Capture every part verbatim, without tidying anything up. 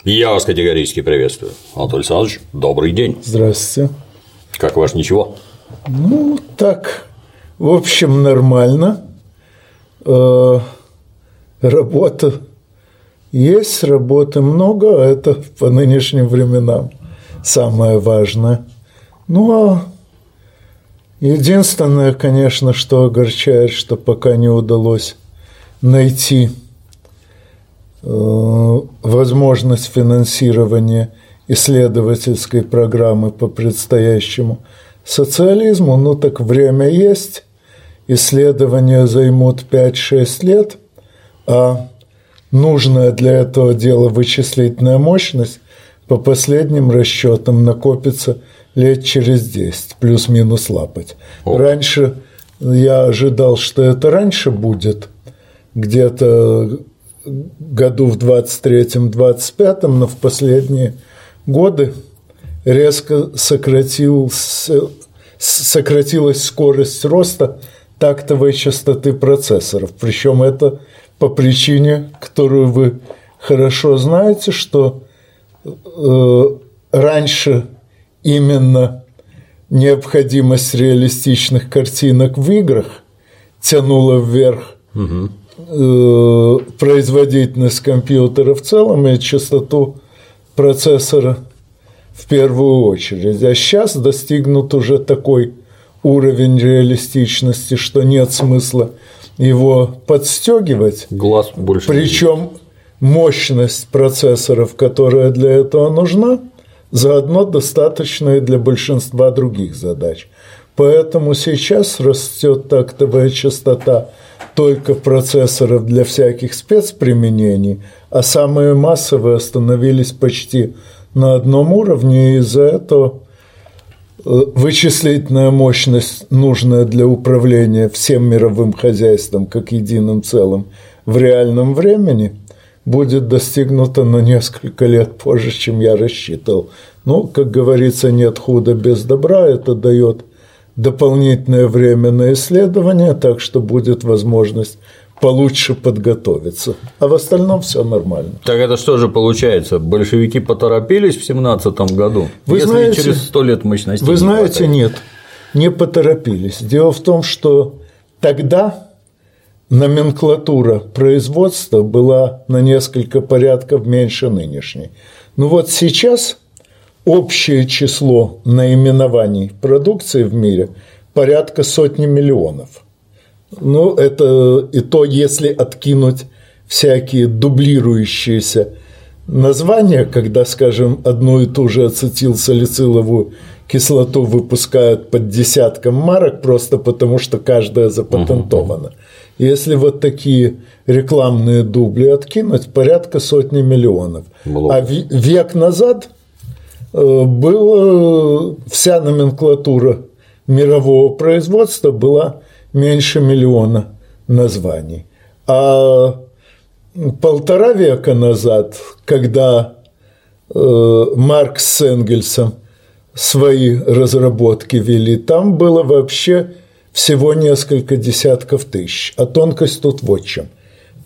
Я вас категорически приветствую. Анатолий Александрович, добрый день. Здравствуйте. Как ваш ничего? Ну, так, в общем, нормально. Э, работа есть, работы много, а это по нынешним временам самое важное. Ну, а единственное, конечно, что огорчает, что пока не удалось найти возможность финансирования исследовательской программы по предстоящему социализму. Ну, так время есть, исследования займут пять-шесть лет, а нужная для этого дела вычислительная мощность по последним расчетам накопится лет через десять, плюс-минус лапать. О. Раньше я ожидал, что это раньше будет, где-то году в двадцать третьем - двадцать пятом, но в последние годы резко сократилась, сократилась скорость роста тактовой частоты процессоров. Причем это по причине, которую вы хорошо знаете, что э, раньше именно необходимость реалистичных картинок в играх тянула вверх угу. производительность компьютера в целом и частоту процессора в первую очередь. А сейчас достигнут уже такой уровень реалистичности, что нет смысла его подстегивать. Глаз больше. Причем мощность процессоров, которая для этого нужна, заодно достаточно и для большинства других задач. Поэтому сейчас растет тактовая частота только процессоров для всяких спецприменений, а самые массовые остановились почти на одном уровне, и из-за этого вычислительная мощность, нужная для управления всем мировым хозяйством как единым целым в реальном времени, будет достигнута на несколько лет позже, чем я рассчитывал. Ну, как говорится, нет худа без добра, это дает дополнительное время на исследование, так что будет возможность получше подготовиться. А в остальном все нормально. Так это что же получается? Большевики поторопились в семнадцатом году? Вы если знаете, через сто лет мощностей Вы не знаете, хватает? Нет, не поторопились. Дело в том, что тогда номенклатура производства была на несколько порядков меньше нынешней. Ну вот сейчас общее число наименований продукции в мире порядка сотни миллионов. Ну, это и то, если откинуть всякие дублирующиеся названия, когда, скажем, одну и ту же ацетилсалициловую кислоту выпускают под десятком марок, просто потому что каждая запатентована. Если вот такие рекламные дубли откинуть, порядка сотни миллионов. Было. А век назад была вся номенклатура мирового производства была меньше миллиона названий. А полтора века назад, когда Маркс с Энгельсом свои разработки вели, там было вообще всего несколько десятков тысяч. А тонкость тут вот в чем.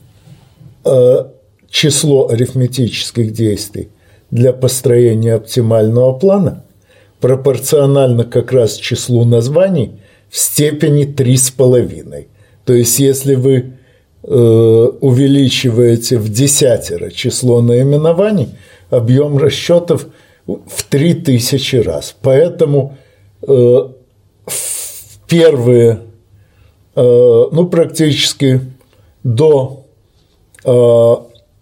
Число арифметических действий для построения оптимального плана пропорционально как раз числу названий в степени три с половиной. То есть, если вы э, увеличиваете в десятеро число наименований, объем расчетов в три тысячи раз. Поэтому э, первые, э, ну, практически до э,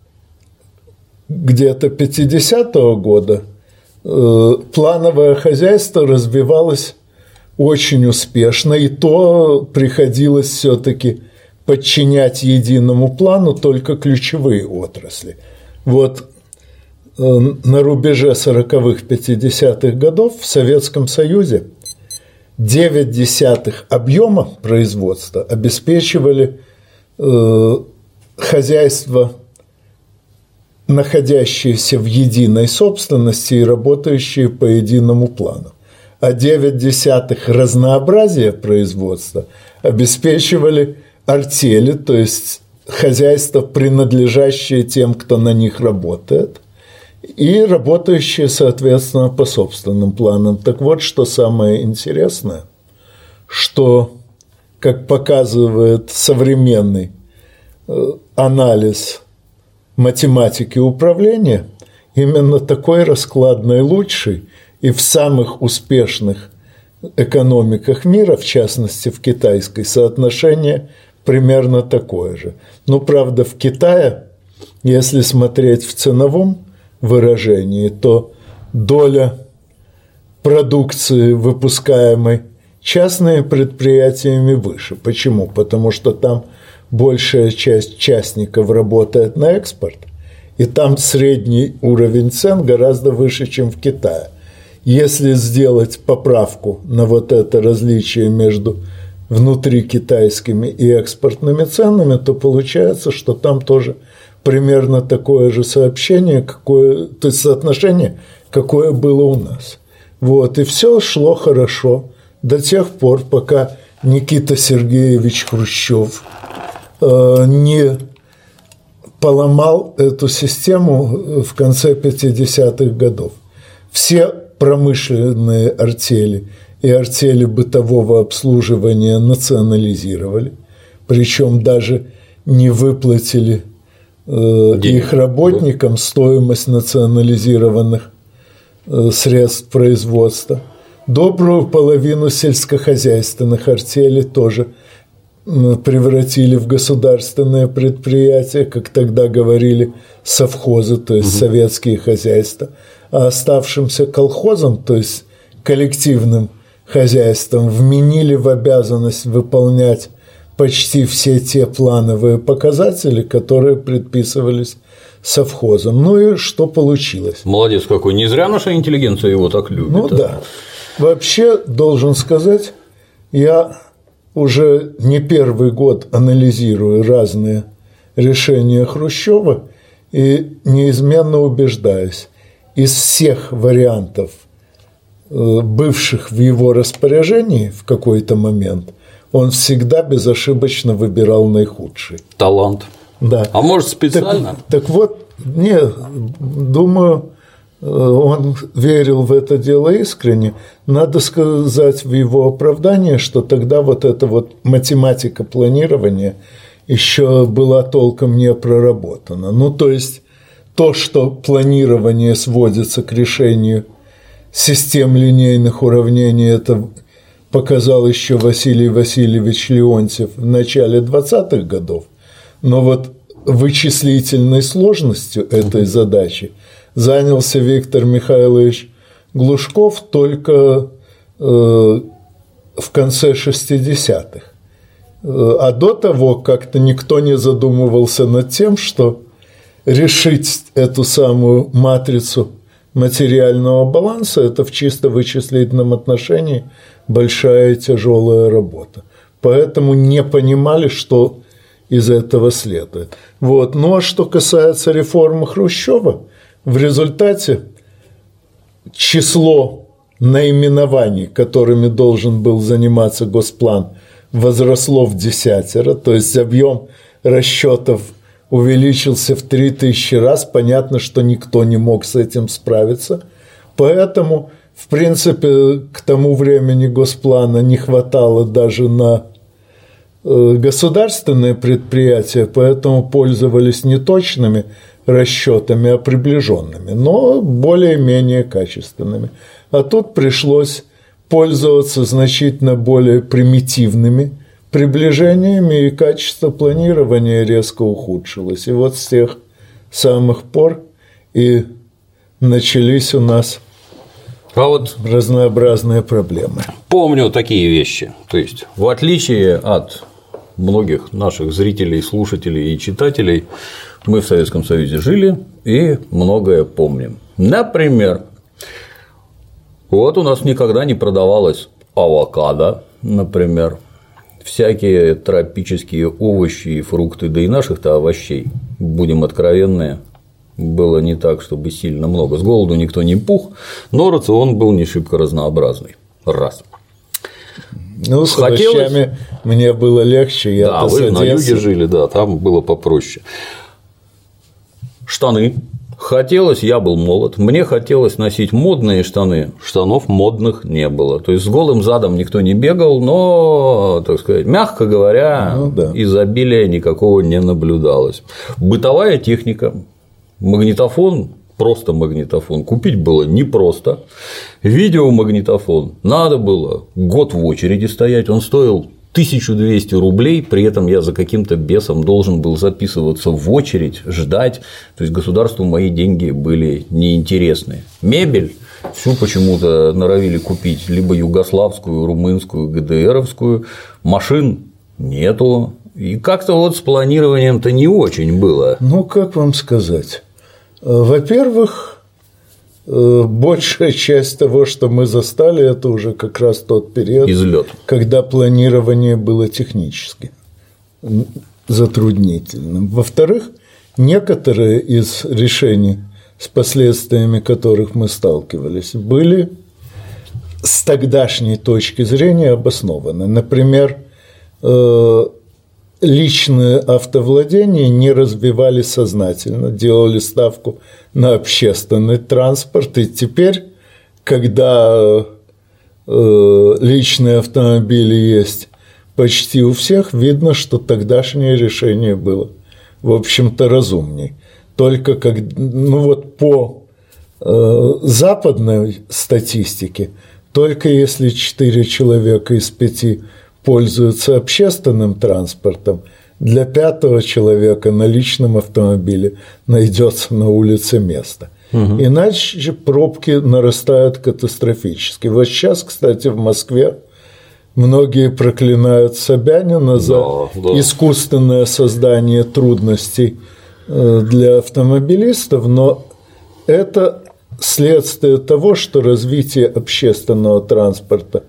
где-то пятидесятого года э, плановое хозяйство развивалось очень успешно, и то приходилось все-таки подчинять единому плану только ключевые отрасли. Вот э, на рубеже сороковых - пятидесятых годов в Советском Союзе девять десятых объема производства обеспечивали э, хозяйства, находящиеся в единой собственности и работающие по единому плану. А девять десятых разнообразия производства обеспечивали артели, то есть хозяйства, принадлежащие тем, кто на них работает, и работающие, соответственно, по собственным планам. Так вот, что самое интересное, что, как показывает современный анализ математики управления, именно такой расклад наилучший, и в самых успешных экономиках мира, в частности в китайской, соотношение примерно такое же. Но, правда, в Китае, если смотреть в ценовом выражении, то доля продукции, выпускаемой частными предприятиями, выше. Почему? Потому что там большая часть частников работает на экспорт, и там средний уровень цен гораздо выше, чем в Китае. Если сделать поправку на вот это различие между внутрикитайскими и экспортными ценами, то получается, что там тоже примерно такое же сообщение, какое, то есть соотношение, какое было у нас. Вот, и все шло хорошо до тех пор, пока Никита Сергеевич Хрущев э, не поломал эту систему в конце пятидесятых годов. Все промышленные артели и артели бытового обслуживания национализировали, причем даже не выплатили э, их работникам стоимость национализированных э, средств производства. Добрую половину сельскохозяйственных артелей тоже превратили в государственные предприятия, как тогда говорили, совхозы, то есть угу. советские хозяйства, а оставшимся колхозам, то есть коллективным хозяйствам, вменили в обязанность выполнять почти все те плановые показатели, которые предписывались совхозом. Ну и что получилось? Молодец какой, не зря наша интеллигенция его так любит. Ну а? да. Вообще, должен сказать, я уже не первый год анализирую разные решения Хрущева и неизменно убеждаюсь, из всех вариантов, бывших в его распоряжении в какой-то момент, он всегда безошибочно выбирал наихудший. Талант. Да. А может, специально? Так, так вот, не, думаю, он верил в это дело искренне. Надо сказать в его оправдании, что тогда вот эта вот математика планирования еще была толком не проработана. Ну, то есть, то, что планирование сводится к решению систем линейных уравнений, это показал еще Василий Васильевич Леонтьев в начале двадцатых годов. Но вот вычислительной сложностью этой задачи занялся Виктор Михайлович Глушков только э, в конце шестидесятых. А до того как-то никто не задумывался над тем, что решить эту самую матрицу материального баланса – это в чисто вычислительном отношении большая и тяжелая работа. Поэтому не понимали, что из этого следует. Вот. Ну а что касается реформы Хрущева, в результате число наименований, которыми должен был заниматься Госплан, возросло в десятеро, то есть объем расчетов увеличился в три тысячи раз. Понятно, что никто не мог с этим справиться. Поэтому, в принципе, к тому времени Госплана не хватало даже на государственные предприятия, поэтому пользовались не точными расчетами, а приближенными, но более-менее качественными. А тут пришлось пользоваться значительно более примитивными приближениями, и качество планирования резко ухудшилось. И вот с тех самых пор и начались у нас а вот разнообразные проблемы. Помню такие вещи. То есть, в отличие от многих наших зрителей, слушателей и читателей, мы в Советском Союзе жили и многое помним. Например, вот у нас никогда не продавалось авокадо, например, всякие тропические овощи и фрукты, да и наших-то овощей, будем откровенны, было не так, чтобы сильно много. С голоду никто не пух, но рацион был не шибко разнообразный. Раз. Ну, с Хотелось... овощами мне было легче. Я да, вы на юге жили, да, там было попроще. Штаны Хотелось, я был молод, мне хотелось носить модные штаны, штанов модных не было. То есть с голым задом никто не бегал, но, так сказать, мягко говоря, ну, да. изобилия никакого не наблюдалось. Бытовая техника, магнитофон, просто магнитофон купить было непросто. Видеомагнитофон надо было год в очереди стоять, он стоил тысячу двести рублей, при этом я за каким-то бесом должен был записываться в очередь, ждать, то есть государству мои деньги были неинтересны. Мебель всю почему-то норовили купить либо югославскую, румынскую, ГДРовскую, машин нету, и как-то вот с планированием-то не очень было. Ну, как вам сказать? Во-первых, большая часть того, что мы застали, это уже как раз тот период, Излёт. когда планирование было технически затруднительным. Во-вторых, некоторые из решений, с последствиями которых мы сталкивались, были с тогдашней точки зрения обоснованы. Например, личное автовладение не развивали сознательно, делали ставку на общественный транспорт, и теперь, когда э, личные автомобили есть почти у всех, видно, что тогдашнее решение было, в общем-то, разумней. Только как, ну вот по э, западной статистике, только если четыре человека из пяти пользуются общественным транспортом, для пятого человека на личном автомобиле найдется на улице место. Угу. Иначе пробки нарастают катастрофически. Вот сейчас, кстати, в Москве многие проклинают Собянина за да, да. искусственное создание трудностей для автомобилистов, но это следствие того, что развитие общественного транспорта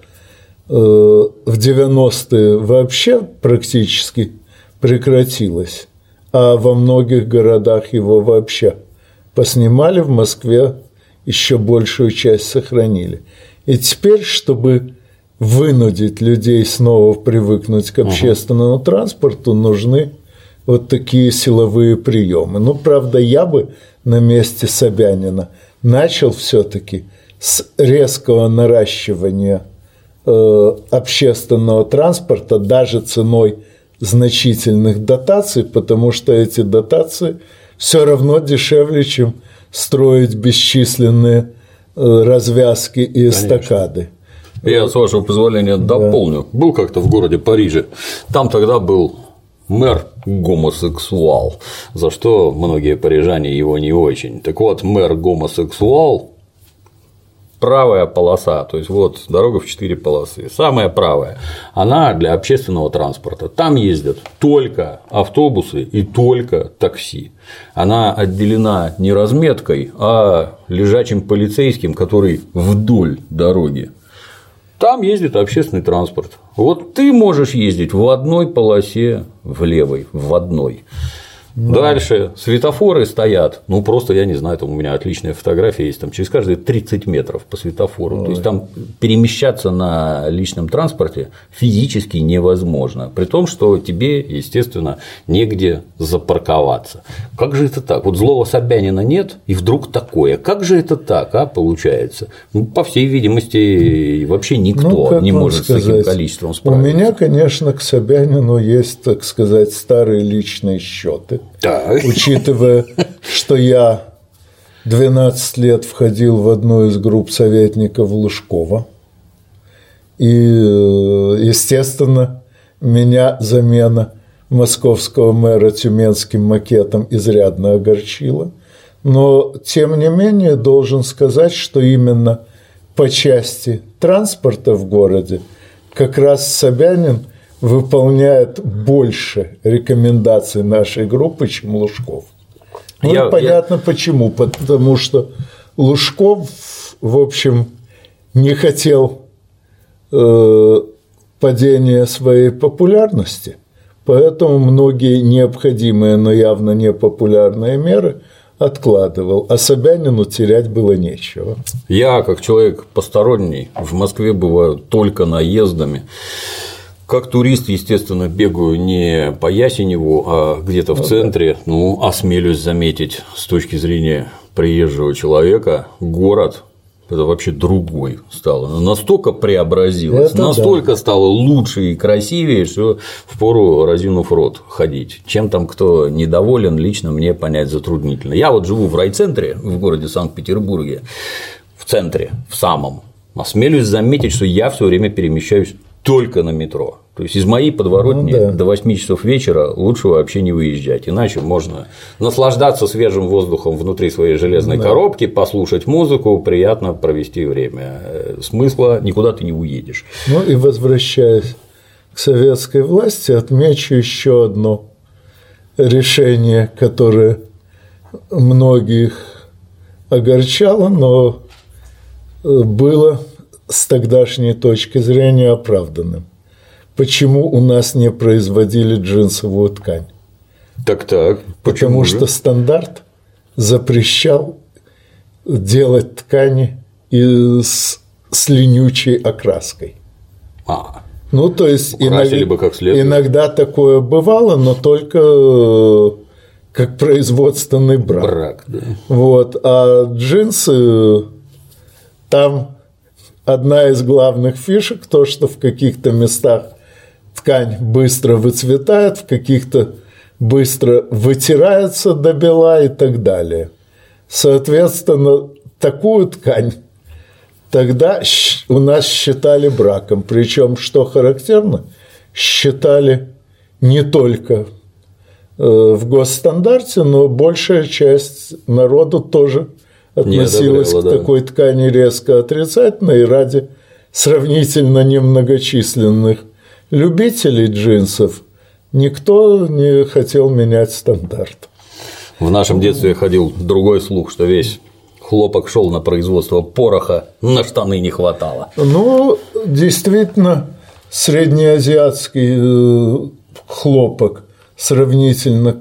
в девяностые вообще практически прекратилось, а во многих городах его вообще поснимали, в Москве еще большую часть сохранили. И теперь, чтобы вынудить людей снова привыкнуть к общественному uh-huh. транспорту, нужны вот такие силовые приемы. Ну, правда, я бы на месте Собянина начал все-таки с резкого наращивания общественного транспорта даже ценой значительных дотаций, потому что эти дотации все равно дешевле, чем строить бесчисленные развязки и эстакады. Я, с вашего позволения, дополню. Да. Был как-то в городе Париже. Там тогда был мэр гомосексуал, за что многие парижане его не очень. Так вот, мэр гомосексуал, правая полоса, то есть вот дорога в четыре полосы, самая правая, она для общественного транспорта. Там ездят только автобусы и только такси. Она отделена не разметкой, а лежачим полицейским, который вдоль дороги. Там ездит общественный транспорт. Вот ты можешь ездить в одной полосе, в левой, в одной. Да. Дальше светофоры стоят, ну просто я не знаю, там у меня отличная фотография есть, там через каждые тридцать метров по светофору, Ой. То есть там перемещаться на личном транспорте физически невозможно, при том, что тебе, естественно, негде запарковаться. Как же это так? Вот злого Собянина нет, и вдруг такое. Как же это так, а, получается? Ну, по всей видимости, вообще никто ну, не может сказать, с таким количеством справиться. У меня, конечно, к Собянину есть, так сказать, старые личные счеты. Так. Учитывая, что я двенадцать лет входил в одну из групп советников Лужкова, и, естественно, меня замена московского мэра тюменским макетом изрядно огорчила, но, тем не менее, должен сказать, что именно по части транспорта в городе как раз Собянин выполняет больше рекомендаций нашей группы, чем Лужков. Ну, я, понятно я... почему. Потому что Лужков, в общем, не хотел э, падения своей популярности, поэтому многие необходимые, но явно непопулярные меры откладывал, а Собянину терять было нечего. Я, как человек посторонний, в Москве бываю только наездами. Как турист, естественно, бегаю не по Ясеневу, а где-то в центре. Ну, осмелюсь заметить, с точки зрения приезжего человека, город это вообще другой стало. Настолько преобразилось, это настолько да. стало лучше и красивее, что впору, разинув рот, ходить. Чем там кто недоволен, лично мне понять затруднительно. Я вот живу в райцентре, в городе Санкт-Петербурге, в центре, в самом. Осмелюсь заметить, что я все время перемещаюсь только на метро. То есть из моей подворотни ну, да. до восьми часов вечера лучше вообще не выезжать, иначе можно наслаждаться свежим воздухом внутри своей железной да. коробки, послушать музыку, приятно провести время. Смысла никуда ты не уедешь. Ну и возвращаясь к советской власти, отмечу еще одно решение, которое многих огорчало, но было с тогдашней точки зрения оправданным. Почему у нас не производили джинсовую ткань? Так-так. Потому что стандарт запрещал делать ткани из, с ленючей окраской. А, ну, то есть иногда, бы как следует. Иногда такое бывало, но только как производственный брак. Брак, да. Вот, а джинсы там одна из главных фишек то, что в каких-то местах ткань быстро выцветает, в каких-то быстро вытирается до бела и так далее. Соответственно, такую ткань тогда у нас считали браком. Причем, что характерно, считали не только в госстандарте, но большая часть народу тоже относилась к такой да. ткани резко отрицательно, и ради сравнительно немногочисленных любителей джинсов никто не хотел менять стандарт. В нашем детстве ходил другой слух, что весь хлопок шел на производство пороха, на штаны не хватало. Ну, действительно, среднеазиатский хлопок сравнительно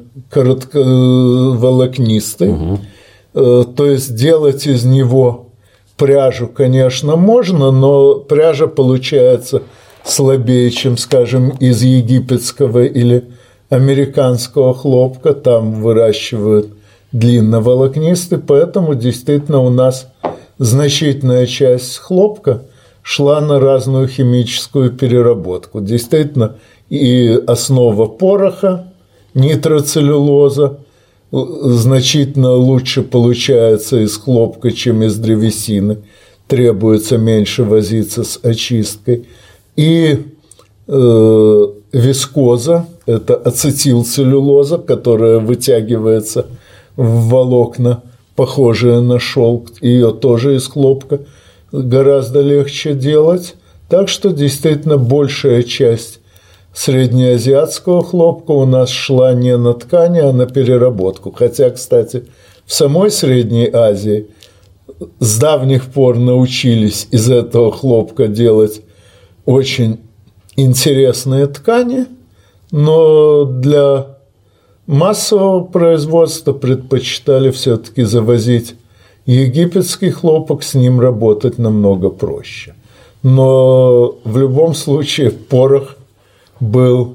коротковолокнистый. Угу. То есть делать из него пряжу, конечно, можно, но пряжа получается слабее, чем, скажем, из египетского или американского хлопка. Там выращивают длинноволокнистый, поэтому действительно у нас значительная часть хлопка шла на разную химическую переработку. Действительно, и основа пороха, нитроцеллюлоза, значительно лучше получается из хлопка, чем из древесины, требуется меньше возиться с очисткой. И э, вискоза – это ацетилцеллюлоза, которая вытягивается в волокна, похожие на шелк, ее тоже из хлопка гораздо легче делать. Так что действительно большая часть среднеазиатского хлопка у нас шла не на ткани, а на переработку. Хотя, кстати, в самой Средней Азии с давних пор научились из этого хлопка делать очень интересные ткани, но для массового производства предпочитали все-таки завозить египетский хлопок, с ним работать намного проще. Но в любом случае порох был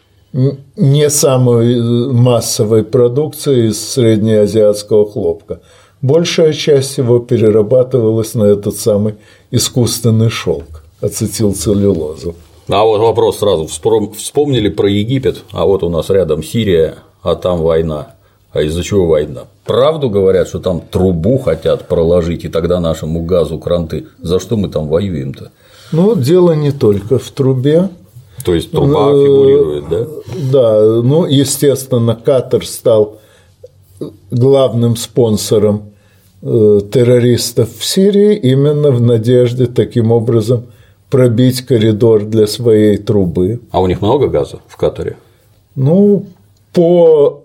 не самой массовой продукцией из среднеазиатского хлопка. Большая часть его перерабатывалась на этот самый искусственный шелк, ацетилцеллюлозу. А вот вопрос сразу. Вспомнили про Египет, а вот у нас рядом Сирия, а там война. А из-за чего война? Правду говорят, что там трубу хотят проложить, и тогда нашему газу кранты. За что мы там воюем-то? Ну, дело не только в трубе. То есть труба фигурирует, да? Да, ну, естественно, Катар стал главным спонсором террористов в Сирии именно в надежде таким образом пробить коридор для своей трубы. А у них много газа в Катаре? Ну, по...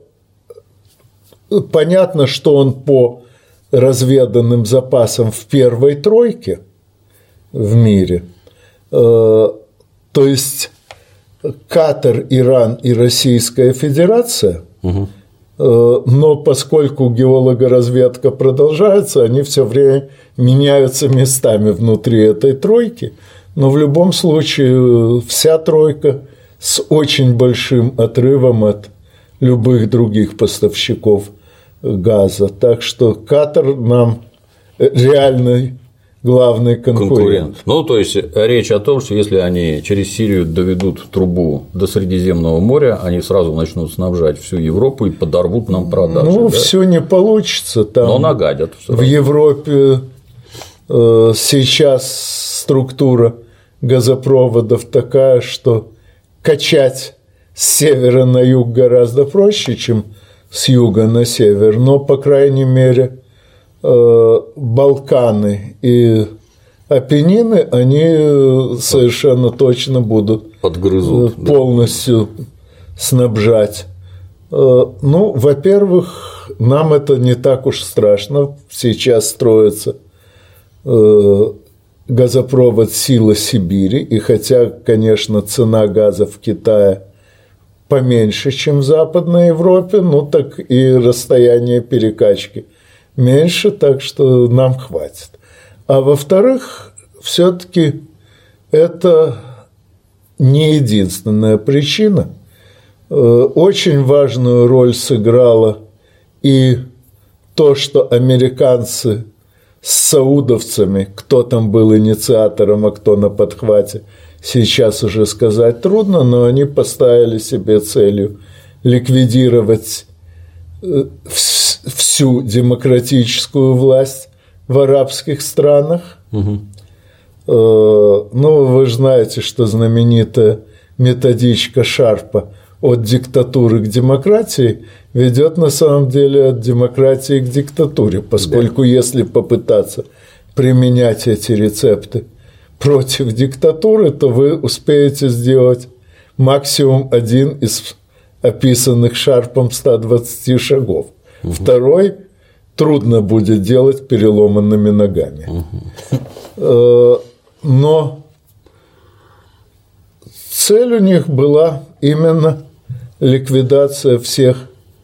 понятно, что он по разведанным запасам в первой тройке в мире. То есть Катар, Иран и Российская Федерация, угу. Но поскольку геологоразведка продолжается, они все время меняются местами внутри этой тройки. Но в любом случае вся тройка с очень большим отрывом от любых других поставщиков газа. Так что Катар нам реальный главный конкурент. конкурент. Ну, то есть речь о том, что если они через Сирию доведут трубу до Средиземного моря, они сразу начнут снабжать всю Европу и подорвут нам продажи. Ну, да? все не получится. Там но нагадят. В Европе э, сейчас структура газопроводов такая, что качать с севера на юг гораздо проще, чем с юга на север. Но, по крайней мере, Балканы и Апеннины, они совершенно точно будут подгрызут, полностью да. снабжать. Ну, во-первых, нам это не так уж страшно. Сейчас строится газопровод «Сила Сибири», и хотя, конечно, цена газа в Китае поменьше, чем в Западной Европе, ну так и расстояние перекачки меньше, так что нам хватит. А во-вторых, все-таки это не единственная причина. Очень важную роль сыграло и то, что американцы с саудовцами, кто там был инициатором, а кто на подхвате, сейчас уже сказать трудно, но они поставили себе целью ликвидировать всю демократическую власть в арабских странах. Угу. Ну, вы же знаете, что знаменитая методичка Шарпа «От диктатуры к демократии» ведет на самом деле от демократии к диктатуре, поскольку да. если попытаться применять эти рецепты против диктатуры, то вы успеете сделать максимум один из описанных Шарпом ста двадцати шагов. Угу. Второй трудно будет делать переломанными ногами. Угу. Но цель у них была именно ликвидация всех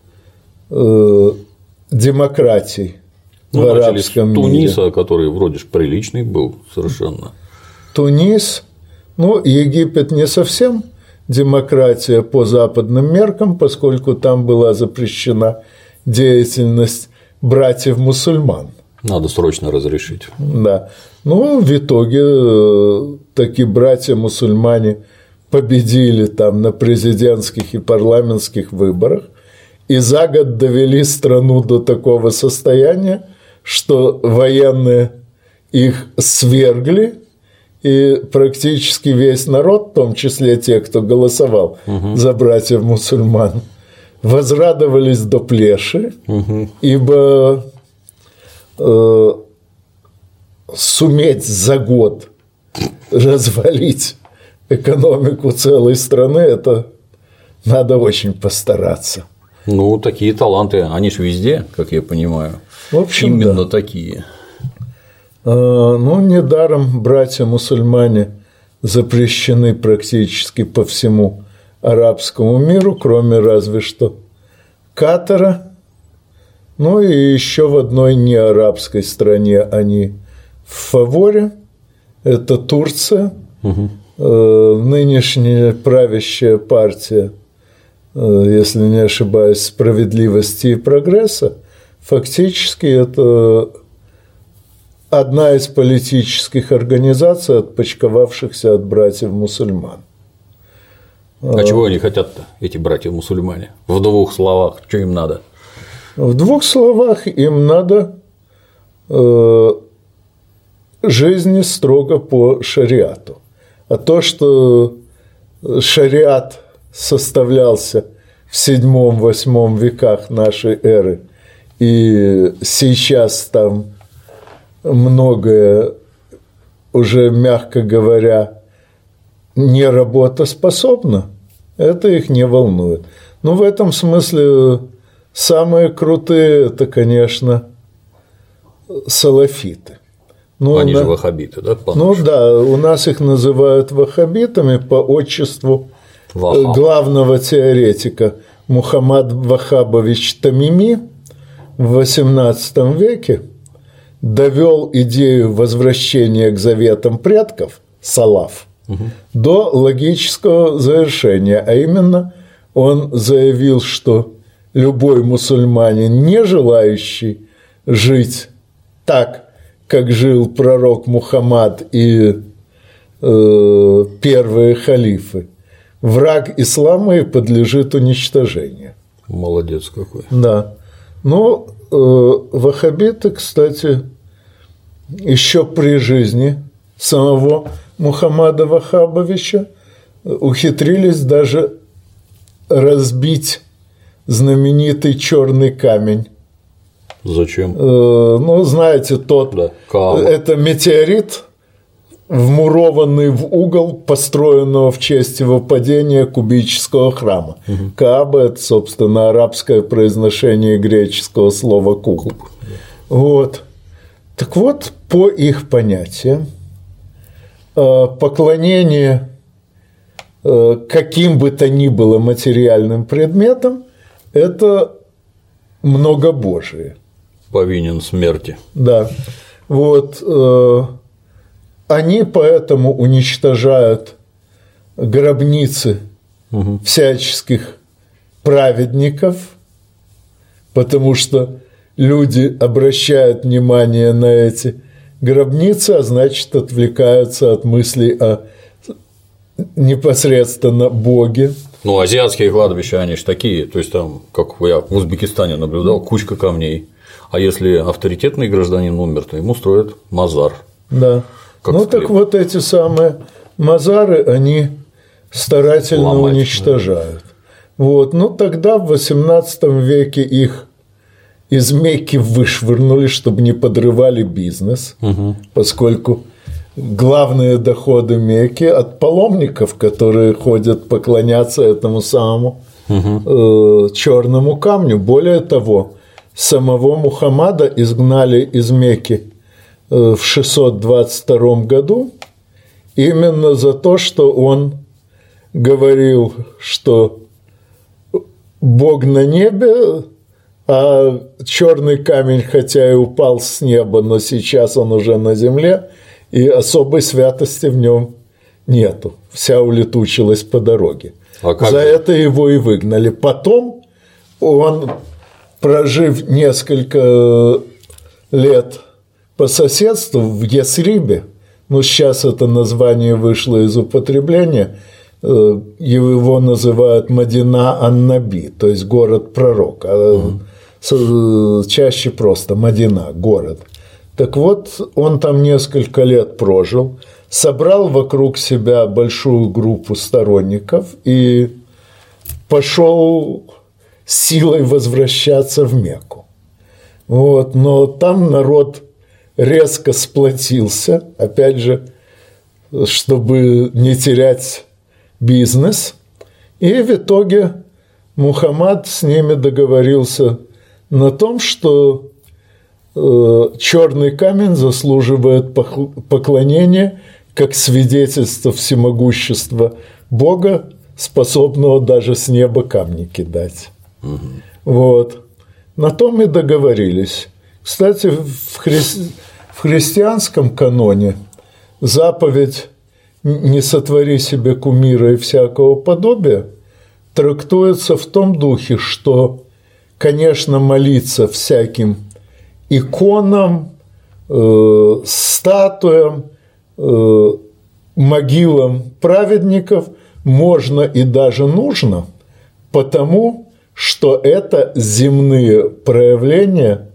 э, демократий ну, в арабском мире. Туниса, который вроде же приличный был совершенно. Тунис, ну, Египет не совсем демократия по западным меркам, поскольку там была запрещена деятельность братьев-мусульман. Надо срочно разрешить. Да. Ну, в итоге такие братья-мусульмане победили там на президентских и парламентских выборах и за год довели страну до такого состояния, что военные их свергли, и практически весь народ, в том числе те, кто голосовал угу. за братьев-мусульман, возрадовались до плеши, угу. ибо э, суметь за год развалить экономику целой страны, это надо очень постараться. Ну, такие таланты, они же везде, как я понимаю. В общем, именно да. такие. Ну, недаром братья-мусульмане запрещены практически по всему арабскому миру, кроме разве что Катара. Ну, и еще в одной неарабской стране они в фаворе. Это Турция. Угу. Нынешняя правящая партия, если не ошибаюсь, «Справедливости и прогресса», фактически это одна из политических организаций, отпочковавшихся от братьев-мусульман. А чего они хотят-то, эти братья-мусульмане? В двух словах, что им надо? В двух словах им надо э, жизни строго по шариату. А то, что шариат составлялся в седьмом-восьмом веках нашей эры, и сейчас там многое уже, мягко говоря, не работоспособно, это их не волнует. Но в этом смысле самые крутые – это, конечно, салафиты. Ну, Они на... же ваххабиты, да? Ну да, у нас их называют ваххабитами по отчеству Вахаб. главного теоретика Мухаммад Вахабович Тамими в восемнадцатом веке довел идею возвращения к заветам предков салаф, угу. до логического завершения, а именно он заявил, что любой мусульманин, не желающий жить так, как жил пророк Мухаммад и э, первые халифы, враг ислама и подлежит уничтожению. Молодец какой. Да. Но э, ваххабиты, кстати, еще при жизни самого Мухаммада Ваххабовича ухитрились даже разбить знаменитый черный камень. Зачем? Э, ну, знаете, тот, да. это метеорит, вмурованный в угол построенного в честь его падения кубического храма. Угу. Кааба – это, собственно, арабское произношение греческого слова куб. куб. Вот. Так вот, по их понятиям, поклонение каким бы то ни было материальным предметом – это многобожие. Повинен смерти. Да. Вот. Они поэтому уничтожают гробницы угу. всяческих праведников, потому что люди обращают внимание на эти гробницы, а значит, отвлекаются от мыслей о непосредственно Боге. Ну, азиатские кладбища, они же такие, то есть там, как я в Узбекистане наблюдал, кучка камней, а если авторитетный гражданин умер, то ему строят мазар. Да. Как ну, так вот эти самые мазары, они старательно Ломать, уничтожают. Да. Вот. Ну, тогда в восемнадцатом веке их из Мекки вышвырнули, чтобы не подрывали бизнес, угу. поскольку главные доходы Мекки от паломников, которые ходят поклоняться этому самому угу. э, черному камню. Более того, самого Мухаммада изгнали из Мекки в шестьсот двадцать втором году именно за то, что он говорил, что Бог на небе, а черный камень, хотя и упал с неба, но сейчас он уже на земле, и особой святости в нем нету. Вся улетучилась по дороге. А за это его и выгнали. Потом он, прожив несколько лет по соседству в Ясрибе, ну, сейчас это название вышло из употребления, его называют Мадина ан-Наби, то есть город пророка, mm-hmm. чаще просто Мадина, город. Так вот, он там несколько лет прожил, собрал вокруг себя большую группу сторонников и пошел силой возвращаться в Мекку. Вот, но там народ резко сплотился, опять же, чтобы не терять бизнес, и в итоге Мухаммад с ними договорился на том, что э, черный камень заслуживает поклонения как свидетельство всемогущества Бога, способного даже с неба камни кидать. Угу. Вот. На том и договорились. Кстати, в, хри... в христианском каноне заповедь «не сотвори себе кумира и всякого подобия» трактуется в том духе, что, конечно, молиться всяким иконам, э, статуям, э, могилам праведников можно и даже нужно, потому что это земные проявления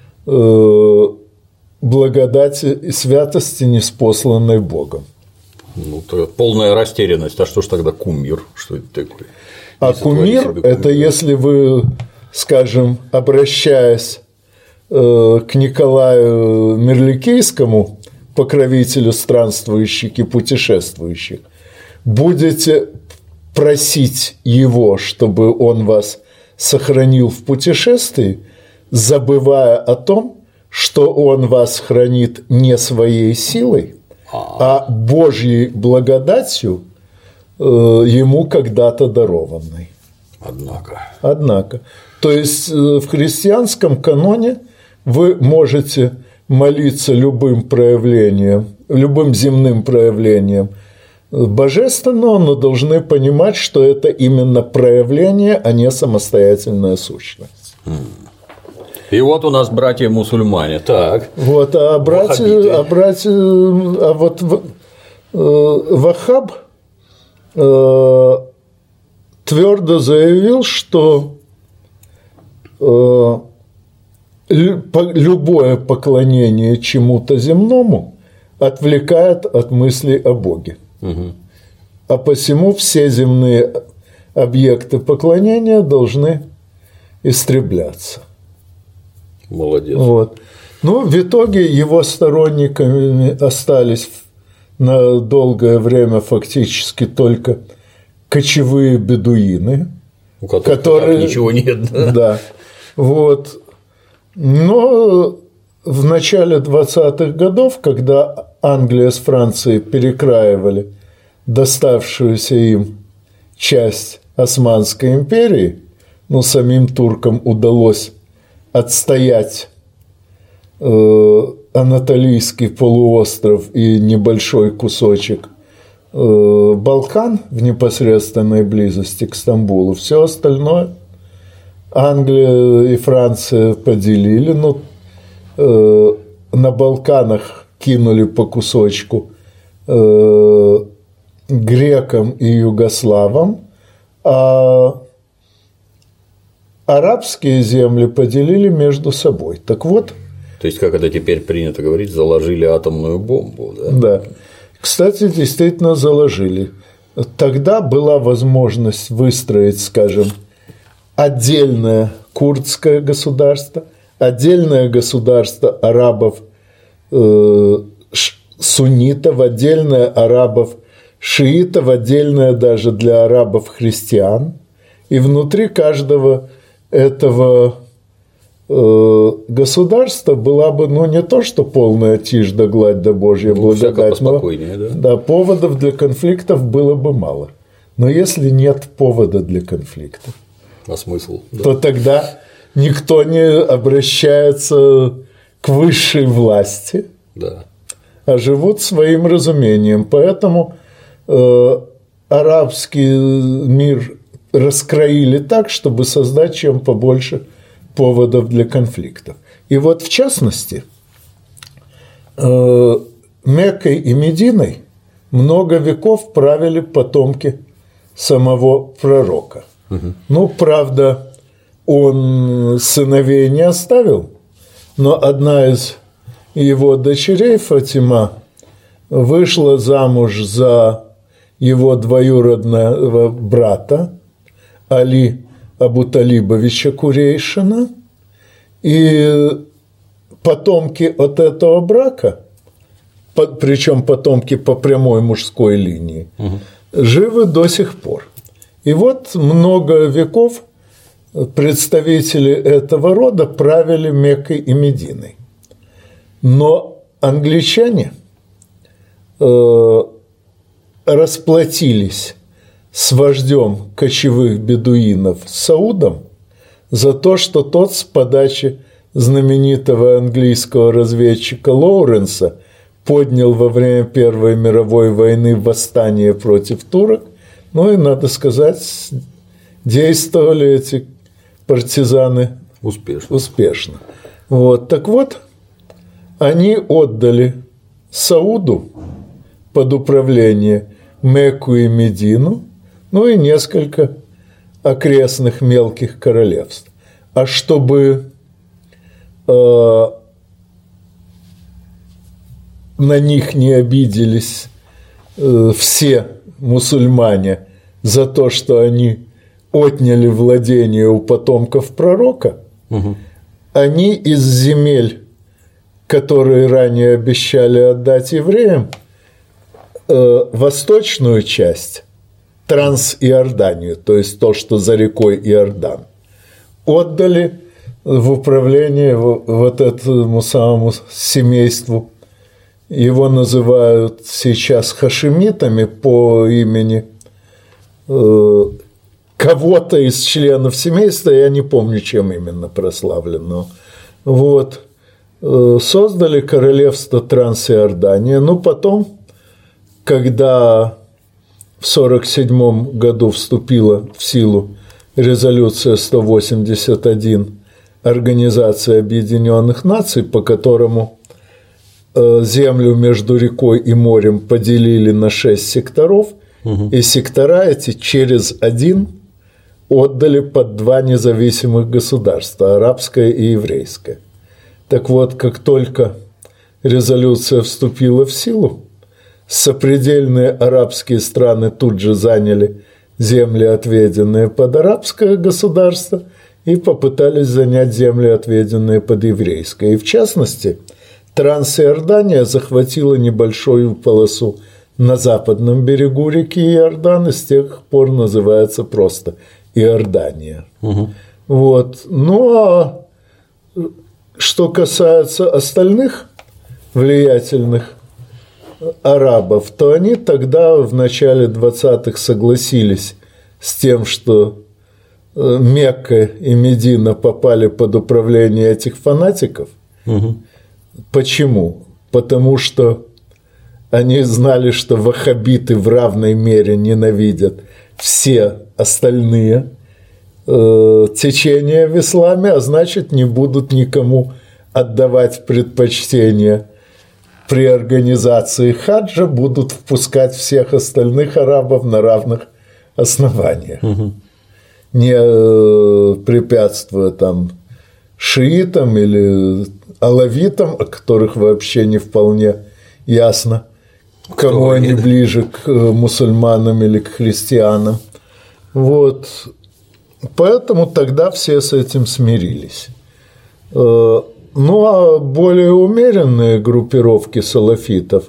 благодати и святости, ниспосланной Богом. Ну, то полная растерянность. А что ж тогда кумир? Что это такое? А кумир – это если вы, скажем, обращаясь к Николаю Мерликийскому, покровителю странствующих и путешествующих, будете просить его, чтобы он вас сохранил в путешествии, забывая о том, что он вас хранит не своей силой, а Божьей благодатью, э, ему когда-то дарованной. Однако. Однако. То есть э, в христианском каноне вы можете молиться любым проявлением, любым земным проявлением божественного, но должны понимать, что это именно проявление, а не самостоятельная сущность. И вот у нас братья-мусульмане, так. Вот, а братья, а братья, а вот э, Ваххаб э, твердо заявил, что э, любое поклонение чему-то земному отвлекает от мыслей о Боге. Угу. А посему все земные объекты поклонения должны истребляться. Молодец. Вот. Ну, в итоге его сторонниками остались на долгое время фактически только кочевые бедуины, у которых которые ничего нет. Да. Да. Вот. Но в начале двадцатых годов, когда Англия с Францией перекраивали доставшуюся им часть Османской империи, ну, самим туркам удалось отстоять э, Анатолийский полуостров и небольшой кусочек э, Балкан в непосредственной близости к Стамбулу. Все остальное Англия и Франция поделили. Ну, э, на Балканах кинули по кусочку э, грекам и югославам, а арабские земли поделили между собой. Так вот. То есть, как это теперь принято говорить, заложили атомную бомбу, да? Да. Кстати, действительно заложили. Тогда была возможность выстроить, скажем, отдельное курдское государство, отдельное государство арабов э, суннитов, отдельное арабов шиитов, отдельное даже для арабов христиан. И внутри каждого этого э, государства была бы, ну, не то, что полная тишь да гладь да Божья ну, благодать, но да? Да, поводов для конфликтов было бы мало. Но если нет повода для конфликта, а смысл? Да. То тогда никто не обращается к высшей власти, да. а живут своим разумением. Поэтому э, арабский мир раскроили так, чтобы создать чем побольше поводов для конфликтов. И вот в частности, э, Меккой и Мединой много веков правили потомки самого пророка. Угу. Ну, правда, он сыновей не оставил, но одна из его дочерей, Фатима, вышла замуж за его двоюродного брата Али Абуталибовича Курейшина, и потомки от этого брака, причем потомки по прямой мужской линии, угу. живы до сих пор. И вот много веков представители этого рода правили Меккой и Мединой. Но англичане э, расплатились с вождем кочевых бедуинов Саудом за то, что тот с подачи знаменитого английского разведчика Лоуренса поднял во время Первой мировой войны восстание против турок. Ну и, надо сказать, действовали эти партизаны успешно. успешно. Вот. Так вот, они отдали Сауду под управление Мекку и Медину, ну и несколько окрестных мелких королевств. А чтобы э, на них не обиделись э, все мусульмане за то, что они отняли владение у потомков пророка, угу. они из земель, которые ранее обещали отдать евреям, э, восточную часть, Транс-Иорданию, то есть то, что за рекой Иордан, отдали в управление вот этому самому семейству. Его называют сейчас хашемитами по имени э, кого-то из членов семейства, я не помню, чем именно прославленного. Вот. создали королевство Трансиордания, но потом, когда в сорок седьмом году вступила в силу резолюция сто восемьдесят один Организации Объединенных Наций, по которому землю между рекой и морем поделили на шесть секторов, угу. и сектора эти через один отдали под два независимых государства – арабское и еврейское. Так вот, как только резолюция вступила в силу, сопредельные арабские страны тут же заняли земли, отведенные под арабское государство, и попытались занять земли, отведенные под еврейское. И в частности, Трансиордания захватила небольшую полосу на западном берегу реки Иордан, и с тех пор называется просто Иордания. Угу. Вот. Ну а что касается остальных влиятельных арабов, то они тогда в начале двадцатых согласились с тем, что Мекка и Медина попали под управление этих фанатиков. Угу. Почему? Потому что они знали, что ваххабиты в равной мере ненавидят все остальные э, течения в исламе, а значит, не будут никому отдавать предпочтение. При организации хаджа будут впускать всех остальных арабов на равных основаниях, угу. не э, препятствуя там шиитам или алавитам, о которых вообще не вполне ясно, кому они ближе, к мусульманам или к христианам. Вот. Поэтому тогда все с этим смирились. Ну, а более умеренные группировки салафитов,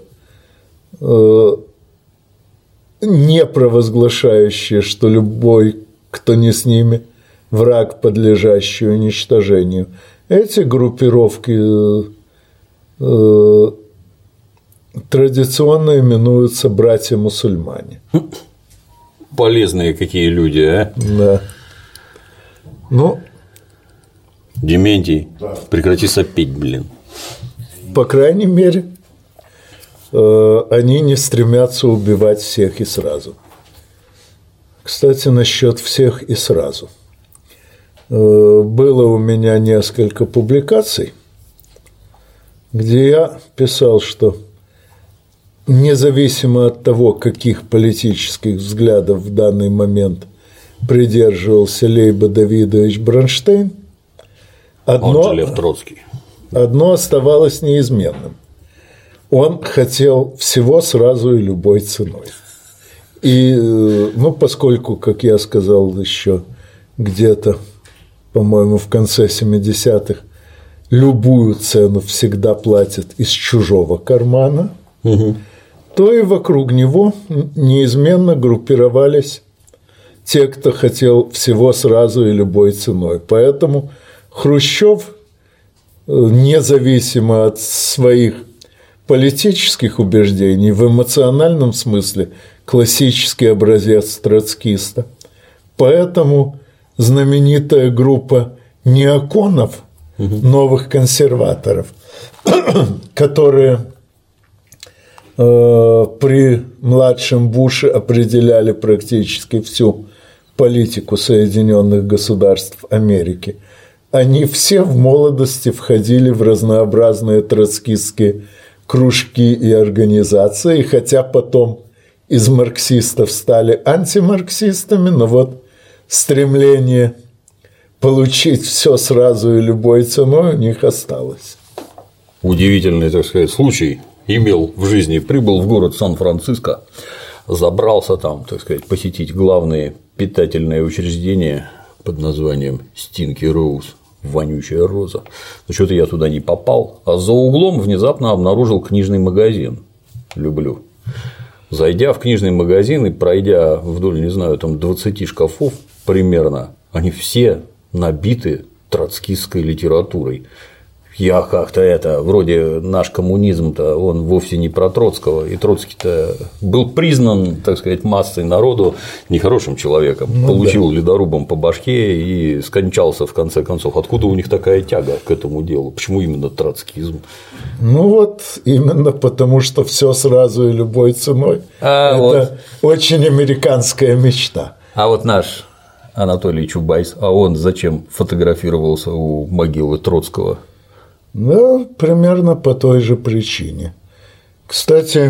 не провозглашающие, что любой, кто не с ними, враг, подлежащий уничтожению, эти группировки традиционно именуются братья-мусульмане. Полезные какие люди, а? Да. Ну, Дементий, да. Прекрати сопеть, блин. По крайней мере, они не стремятся убивать всех и сразу. Кстати, насчет всех и сразу. Было у меня несколько публикаций, где я писал, что независимо от того, каких политических взглядов в данный момент придерживался Лейба Давидович Бронштейн, одно, он же Лев Троцкий. Одно оставалось неизменным. Он хотел всего сразу и любой ценой. И, ну, поскольку, как я сказал еще где-то, по-моему, в конце семидесятых, любую цену всегда платят из чужого кармана, угу. то и вокруг него неизменно группировались те, кто хотел всего сразу и любой ценой. Поэтому Хрущев, независимо от своих политических убеждений, в эмоциональном смысле классический образец троцкиста. Поэтому знаменитая группа неоконов, угу. новых консерваторов, которые э, при младшем Буше определяли практически всю политику Соединенных Государств Америки, они все в молодости входили в разнообразные троцкистские кружки и организации, и хотя потом из марксистов стали антимарксистами, но вот стремление получить все сразу и любой ценой у них осталось. Удивительный, так сказать, случай имел в жизни. Прибыл в город Сан-Франциско, забрался там, так сказать, посетить главные питательные учреждения под названием Стинки Роуз, вонючая роза. Но что-то я туда не попал, а за углом внезапно обнаружил книжный магазин. Люблю. Зайдя в книжный магазин и пройдя вдоль, не знаю, там двадцати шкафов примерно, они все набиты троцкистской литературой. я как-то это, вроде наш коммунизм-то, он вовсе не про Троцкого, и Троцкий-то был признан, так сказать, массой народу нехорошим человеком, ну, получил да. ледорубом по башке и скончался в конце концов. Откуда у них такая тяга к этому делу? Почему именно троцкизм? Ну вот именно потому, что все сразу и любой ценой. А это вот. Очень американская мечта. А вот наш Анатолий Чубайс, а он зачем фотографировался у могилы Троцкого? Да, примерно по той же причине. Кстати,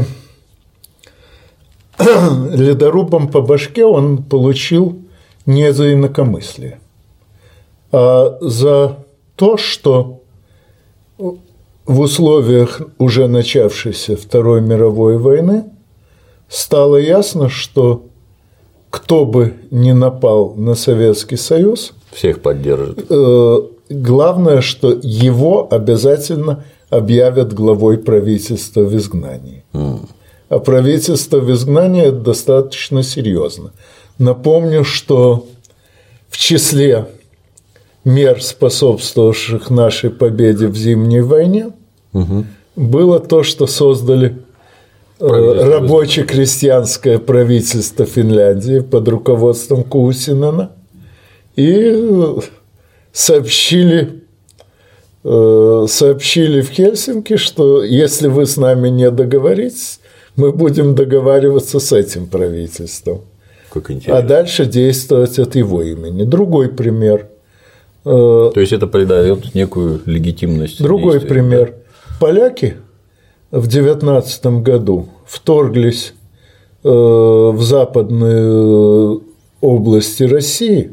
ледорубом по башке он получил не за инакомыслие, а за то, что в условиях уже начавшейся Второй мировой войны стало ясно, что кто бы ни напал на Советский Союз, всех поддержит. Главное, что его обязательно объявят главой правительства в изгнании. Mm. А правительство в изгнании – это достаточно серьезно. Напомню, что в числе мер, способствовавших нашей победе в Зимней войне, угу. было то, что создали рабоче-крестьянское правительство Финляндии под руководством Куусинена и сообщили, сообщили в Хельсинки, что если вы с нами не договоритесь, мы будем договариваться с этим правительством. Как интересно. А дальше действовать от его имени. Другой пример. То есть это придает некую легитимность. Другой действия, пример. Да? Поляки в девятнадцатом году вторглись в западные области России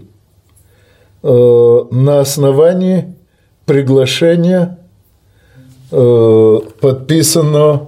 на основании приглашения, подписанного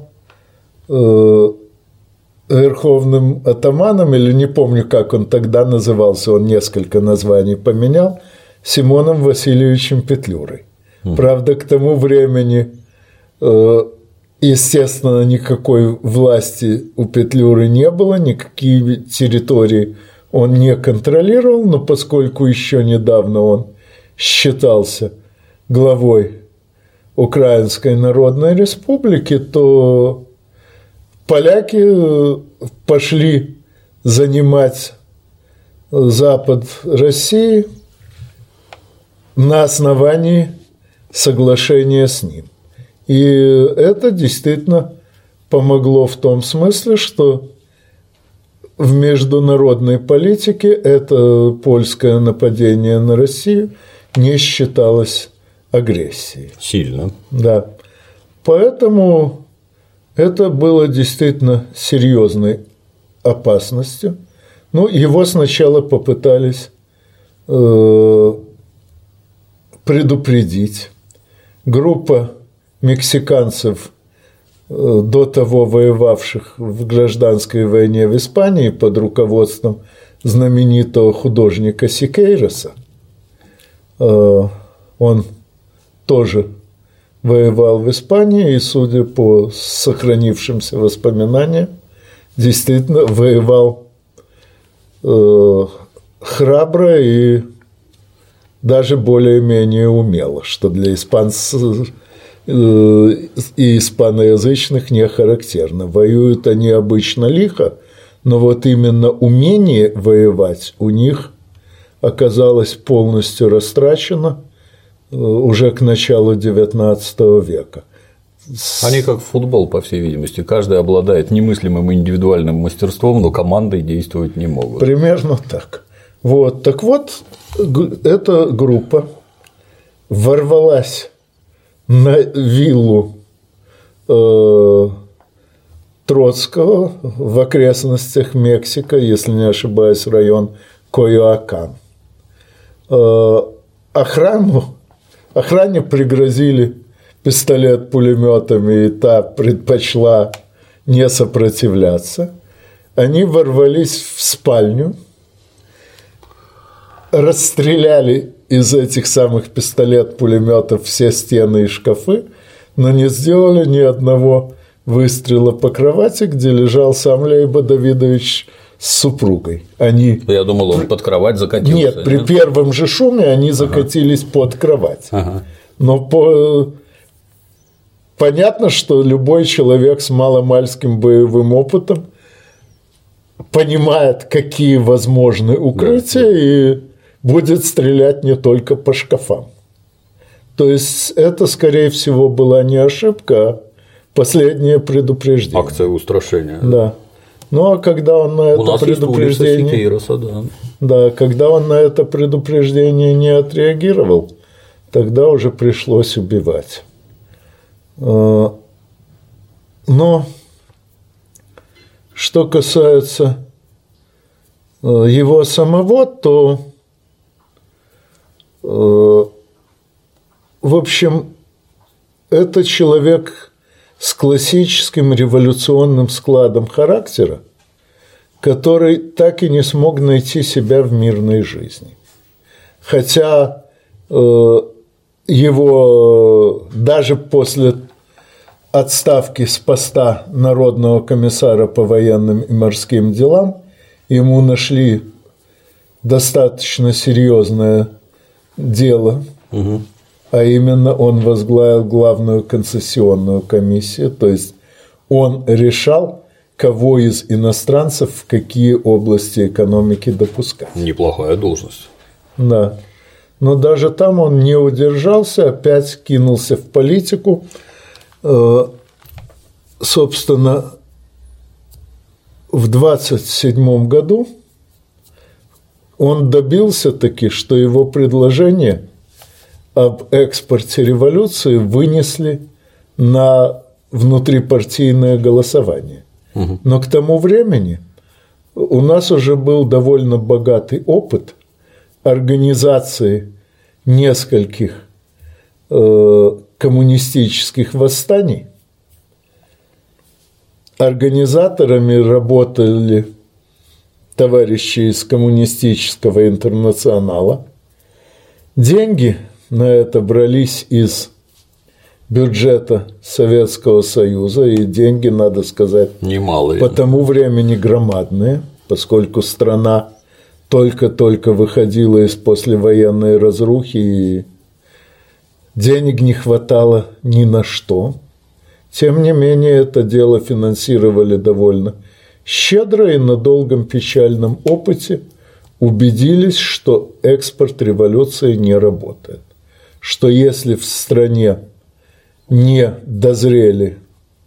верховным атаманом, или не помню, как он тогда назывался, он несколько названий поменял, Симоном Васильевичем Петлюрой. Mm. Правда, к тому времени, естественно, никакой власти у Петлюры не было, никакие территории он не контролировал, но поскольку еще недавно он считался главой Украинской Народной Республики, то поляки пошли занимать запад России на основании соглашения с ним. И это действительно помогло в том смысле, что в международной политике это польское нападение на Россию не считалось агрессией. Сильно. Да. Поэтому это было действительно серьезной опасностью. Ну, его сначала попытались э, предупредить. Группа мексиканцев, до того воевавших в гражданской войне в Испании под руководством знаменитого художника Сикейроса, он тоже воевал в Испании и, судя по сохранившимся воспоминаниям, действительно воевал храбро и даже более-менее умело, что для испанцев и испаноязычных не характерно. Воюют они обычно лихо, но вот именно умение воевать у них оказалось полностью растрачено уже к началу девятнадцатого века. Они как в футбол, по всей видимости. Каждый обладает немыслимым индивидуальным мастерством, но командой действовать не могут. Примерно так. Вот. Так вот, эта группа ворвалась на виллу э, Троцкого в окрестностях Мексика, если не ошибаюсь, район Койоакан. Э, охрану, охране пригрозили пистолет-пулеметами, и та предпочла не сопротивляться. Они ворвались в спальню, расстреляли из этих самых пистолет-пулеметов все стены и шкафы, но не сделали ни одного выстрела по кровати, где лежал сам Лейба Давидович с супругой. Они... Я думал, он под кровать закатился. Нет, при нет? первом же шуме они закатились ага. под кровать. Ага. Но по понятно, что любой человек с маломальским боевым опытом понимает, какие возможны укрытия, да, и будет стрелять не только по шкафам. То есть это, скорее всего, была не ошибка, а последнее предупреждение. Акция устрашения. Да. Ну а когда он на это У нас предупреждение, есть Сикейроса, да. да, когда он на это предупреждение не отреагировал, тогда уже пришлось убивать. Но что касается его самого, то, в общем, это человек с классическим революционным складом характера, который так и не смог найти себя в мирной жизни. Хотя его даже после отставки с поста Народного комиссара по военным и морским делам ему нашли достаточно серьезное дело, угу. а именно он возглавил главную концессионную комиссию, то есть он решал, кого из иностранцев в какие области экономики допускать. Неплохая должность. Да. Но даже там он не удержался, опять кинулся в политику. Собственно, в двадцать седьмом году он добился таки, что его предложение об экспорте революции вынесли на внутрипартийное голосование. Угу. Но к тому времени у нас уже был довольно богатый опыт организации нескольких э, коммунистических восстаний. Организаторами работали товарищи из Коммунистического интернационала. Деньги на это брались из бюджета Советского Союза, и деньги, надо сказать, немалые, по тому времени громадные, поскольку страна только-только выходила из послевоенной разрухи, и денег не хватало ни на что. Тем не менее, это дело финансировали довольно щедро, и на долгом печальном опыте убедились, что экспорт революции не работает. Что если в стране не дозрели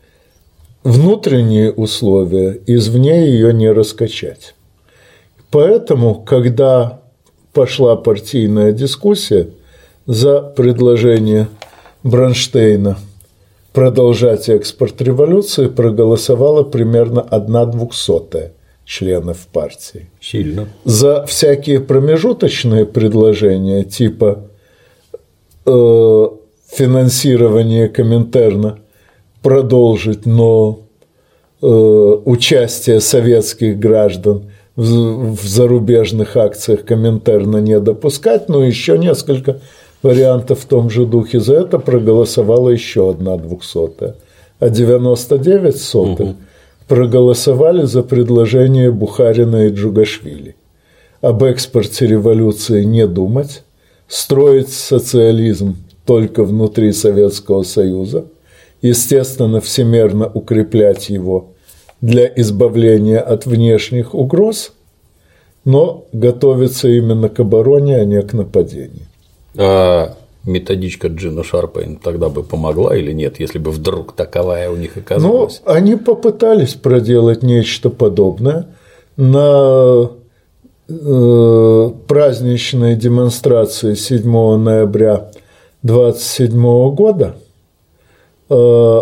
внутренние условия, извне ее не раскачать. Поэтому, когда пошла партийная дискуссия за предложение Бронштейна продолжать экспорт революции, проголосовало примерно одна двухсотая членов партии. Сильно. За всякие промежуточные предложения типа э, финансирование Коминтерна продолжить, но э, участие советских граждан в, в зарубежных акциях Коминтерна не допускать, но еще несколько вариантов в том же духе. За это проголосовала еще одна двухсотая, а девяносто девять сотых угу. проголосовали за предложение Бухарина и Джугашвили об экспорте революции не думать, строить социализм только внутри Советского Союза, естественно, всемерно укреплять его для избавления от внешних угроз, но готовиться именно к обороне, а не к нападению. А методичка Джина Шарпа им тогда бы помогла или нет, если бы вдруг таковая у них оказалась? Ну, они попытались проделать нечто подобное. На э, праздничной демонстрации седьмого ноября двадцать седьмого года э,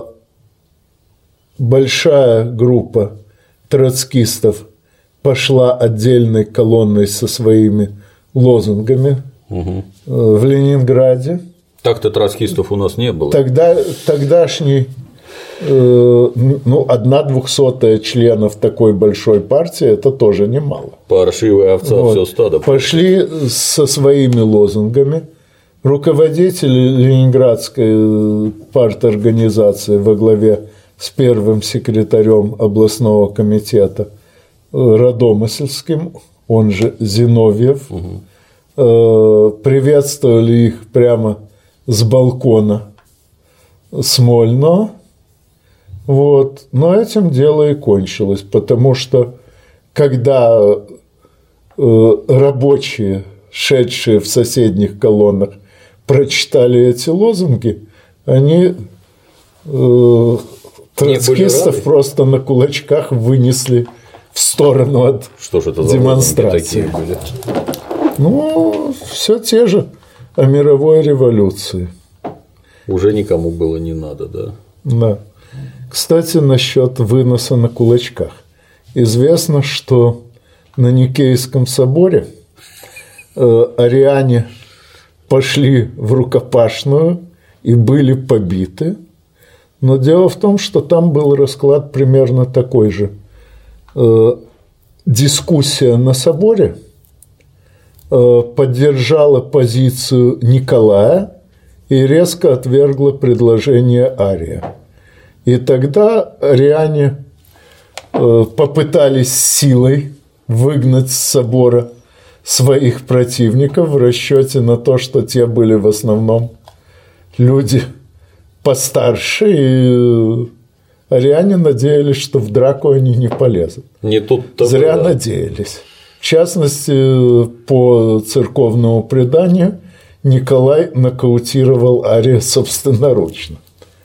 большая группа троцкистов пошла отдельной колонной со своими лозунгами угу. в Ленинграде. Так-то троцкистов у нас не было. Тогда, тогдашний, э, ну, одна двухсотая членов такой большой партии – это тоже немало. Паршивая овца, вот. Все стадо. Пошли со своими лозунгами. Руководители Ленинградской парторганизации во главе с первым секретарем областного комитета Радомысльским, он же Зиновьев, угу. приветствовали их прямо с балкона Смольно. Вот. Но этим дело и кончилось, потому что когда э, рабочие, шедшие в соседних колоннах, прочитали эти лозунги, они э, троцкистов просто на кулачках вынесли в сторону от Что ж это демонстрации. За такие были? Ну, все те же о мировой революции. Уже никому было не надо, да? Да. Кстати, насчет выноса на кулачках. Известно, что на Никейском соборе э, ариане пошли в рукопашную и были побиты. Но дело в том, что там был расклад примерно такой же. Э, дискуссия на соборе э, поддержала позицию Николая и резко отвергла предложение Ария. И тогда ариане э, попытались силой выгнать с собора своих противников в расчете на то, что те были в основном люди постарше, и ариане надеялись, что в драку они не полезут. Не тут-то Зря было. надеялись. В частности, по церковному преданию, Николай нокаутировал Ария собственноручно.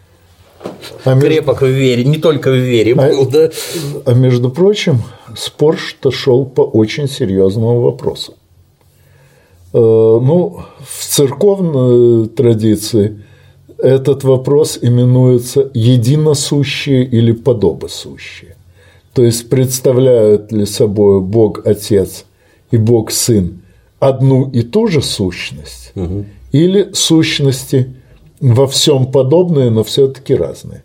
А Крепок между... в вере, не только в вере а, был, да? А между прочим, спор-то шел по очень серьезному вопросу. Э, ну, в церковной традиции этот вопрос именуется единосущие или подобосущие. То есть, представляют ли собой Бог Отец и Бог Сын одну и ту же сущность, угу. или сущности во всем подобные, но все-таки разные.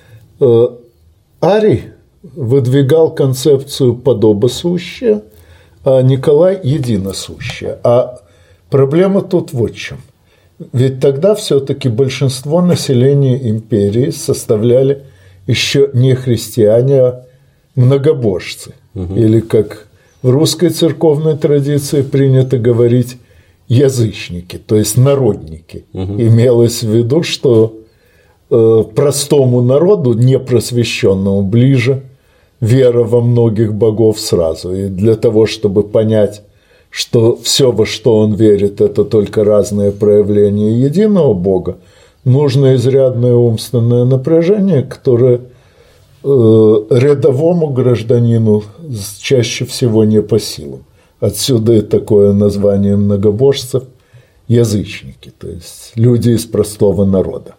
Арий выдвигал концепцию подобосущее, а Николай – единосущее. А проблема тут вот в чем. Ведь тогда все-таки большинство населения империи составляли еще не христиане, а многобожцы. Угу. Или, как в русской церковной традиции принято говорить, язычники, то есть народники. Угу. Имелось в виду, что э, простому народу, непросвещенному, ближе вера во многих богов сразу. И для того, чтобы понять, что все, во что он верит, это только разные проявления единого Бога, нужно изрядное умственное напряжение, которое э, рядовому гражданину чаще всего не по силам. Отсюда и такое название многобожцев – язычники, то есть люди из простого народа.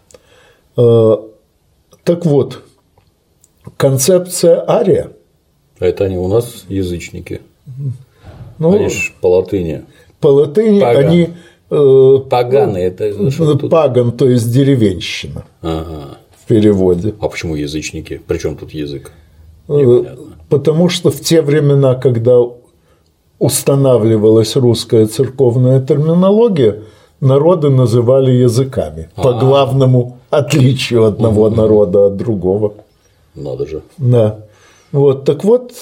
Так вот, концепция Ария. А это они у нас язычники. Ну, они же по латыни. По латыни Паган. Они… Э, Паганы – это что тут? Паган, то есть деревенщина, ага. в переводе. А почему язычники? При чем тут язык? Непонятно. Потому что в те времена, когда устанавливалась русская церковная терминология, народы называли языками А-а-а. по главному отличию одного угу. народа от другого. Надо же. Да. Вот. Так вот,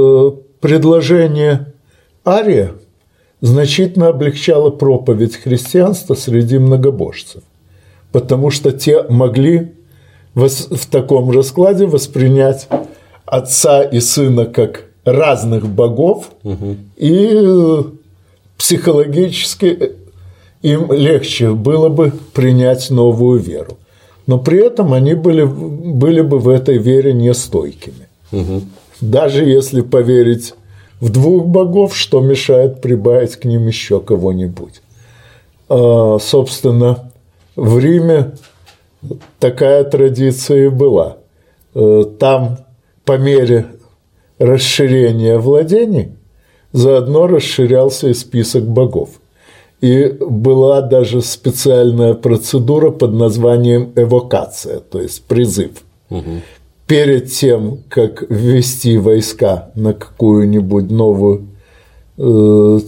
предложение Ария значительно облегчало проповедь христианства среди многобожцев, потому что те могли в таком раскладе воспринять отца и сына как разных богов, угу. и психологически им легче было бы принять новую веру. Но при этом они были, были бы в этой вере нестойкими. Угу. Даже если поверить в двух богов, что мешает прибавить к ним еще кого-нибудь. А, собственно, в Риме такая традиция и была. Там по мере расширения владений заодно расширялся и список богов. И была даже специальная процедура под названием эвокация, то есть призыв. Угу. Перед тем, как ввести войска на какую-нибудь новую э, э,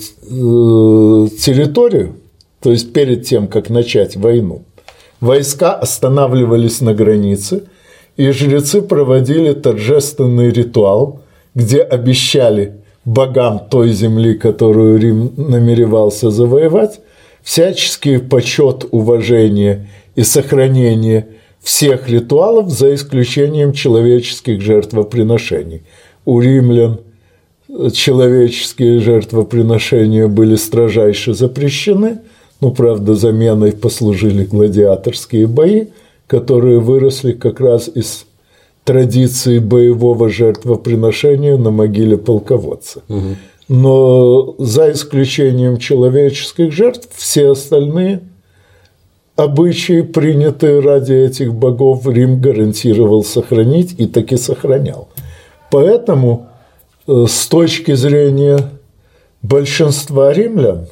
территорию, то есть перед тем, как начать войну, войска останавливались на границе, и жрецы проводили торжественный ритуал, где обещали богам той земли, которую Рим намеревался завоевать, всяческий почет, уважение и сохранение всех ритуалов за исключением человеческих жертвоприношений. У римлян человеческие жертвоприношения были строжайше запрещены, но, правда, заменой послужили гладиаторские бои, которые выросли как раз из традиции боевого жертвоприношения на могиле полководца. Угу. Но за исключением человеческих жертв все остальные обычаи, принятые ради этих богов, Рим гарантировал сохранить и таки сохранял. Поэтому с точки зрения большинства римлян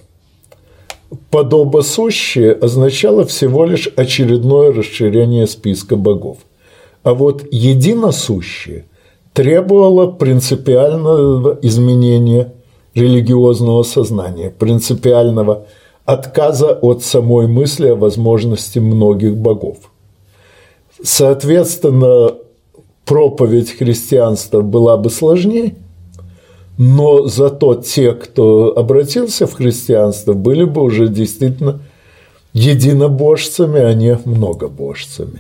подобосущее означало всего лишь очередное расширение списка богов. А вот единосущее требовало принципиального изменения религиозного сознания, принципиального отказа от самой мысли о возможности многих богов. Соответственно, проповедь христианства была бы сложнее, но зато те, кто обратился в христианство, были бы уже действительно единобожцами, а не многобожцами.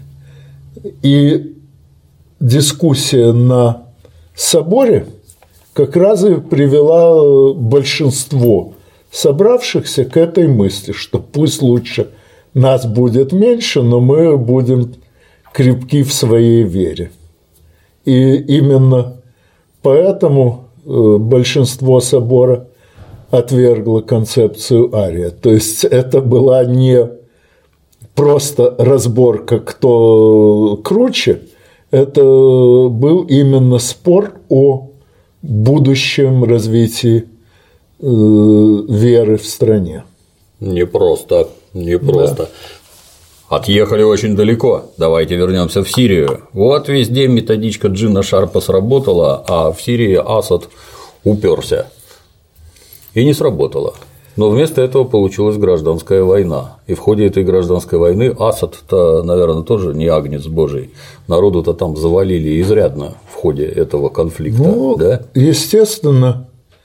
И дискуссия на соборе как раз и привела большинство собравшихся к этой мысли, что пусть лучше нас будет меньше, но мы будем крепки в своей вере. И именно поэтому большинство собора отвергло концепцию Ария. То есть это была не просто разборка, кто круче, это был именно спор о будущем развитии э, веры в стране. Непросто, непросто. Да. Отъехали очень далеко. Давайте вернемся в Сирию. Вот везде методичка Джина Шарпа сработала, а в Сирии Асад уперся. И не сработало. Но вместо этого получилась гражданская война. И в ходе этой гражданской войны Асад-то, наверное, тоже не агнец божий. Народу-то там завалили изрядно в ходе этого конфликта. Ну, да? Естественно,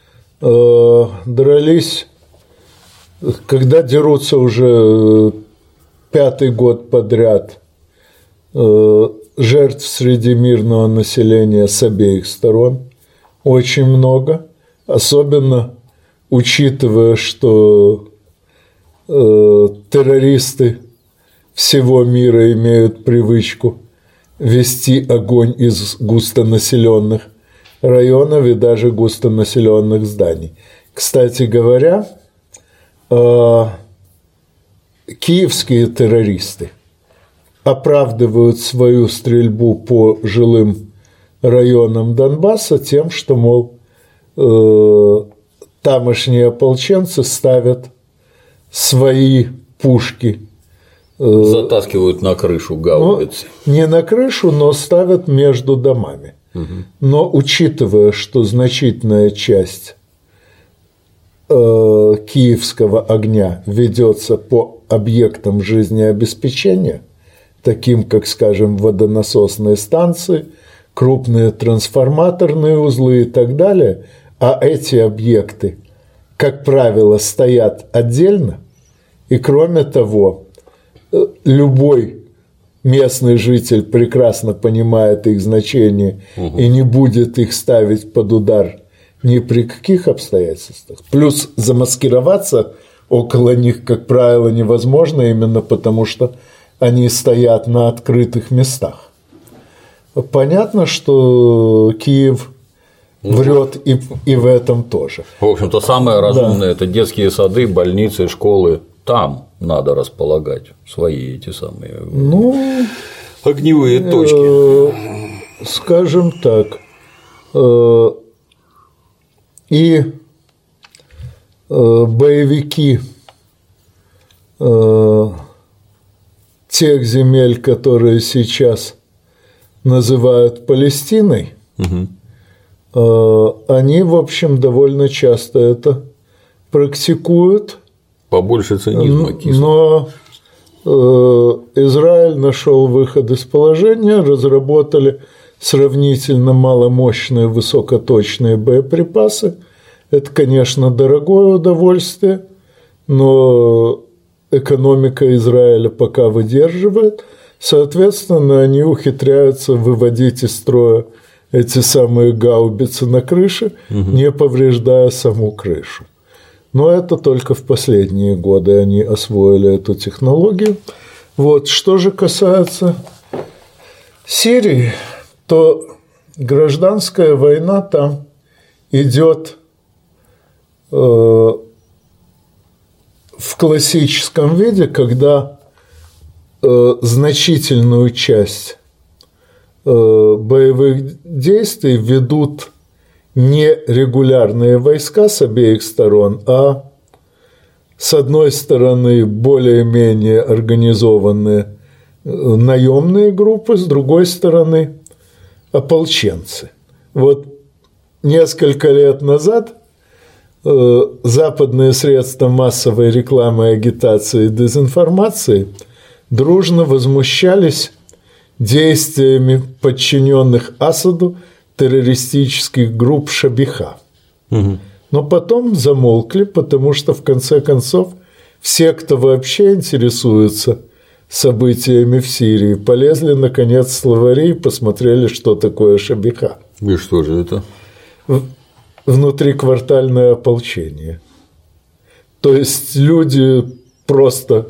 дрались, когда дерутся уже пятый год подряд, жертв среди мирного населения с обеих сторон очень много, особенно учитывая, что э, террористы всего мира имеют привычку вести огонь из густонаселенных районов и даже густонаселенных зданий. Кстати говоря, э, киевские террористы оправдывают свою стрельбу по жилым районам Донбасса тем, что, мол, э, тамошние ополченцы ставят свои пушки. Затаскивают на крышу гаубицы. Ну, не на крышу, но ставят между домами. Угу. Но учитывая, что значительная часть э, киевского огня ведется по объектам жизнеобеспечения, таким как, скажем, водонасосные станции, крупные трансформаторные узлы и так далее, а эти объекты, как правило, стоят отдельно, и кроме того, любой местный житель прекрасно понимает их значение угу. и не будет их ставить под удар ни при каких обстоятельствах. Плюс замаскироваться около них, как правило, невозможно, именно потому что они стоят на открытых местах. Понятно, что Киев врет и, и в этом тоже. В общем-то, самое разумное да. – это детские сады, больницы, школы. Там надо располагать свои эти самые ну, огневые точки. Э, скажем так, э, и э, боевики э, тех земель, которые сейчас называют Палестиной, угу. они, в общем, довольно часто это практикуют. Побольше цинизма кисло. Но э, Израиль нашел выход из положения, разработали сравнительно маломощные высокоточные боеприпасы. Это, конечно, дорогое удовольствие, но экономика Израиля пока выдерживает. Соответственно, они ухитряются выводить из строя эти самые гаубицы на крыше, угу. не повреждая саму крышу. Но это только в последние годы они освоили эту технологию. Вот. Что же касается Сирии, то гражданская война там идет э, в классическом виде, когда э, значительную часть э, боевых действий ведут не регулярные войска с обеих сторон, а с одной стороны более-менее организованные наемные группы, с другой стороны ополченцы. Вот несколько лет назад э, западные средства массовой рекламы, агитации и дезинформации дружно возмущались действиями подчиненных Асаду террористических групп Шабиха. Угу. Но потом замолкли, потому что, в конце концов, все, кто вообще интересуется событиями в Сирии, полезли, наконец, в словари и посмотрели, что такое Шабиха. И что же это? Внутриквартальное ополчение. То есть люди просто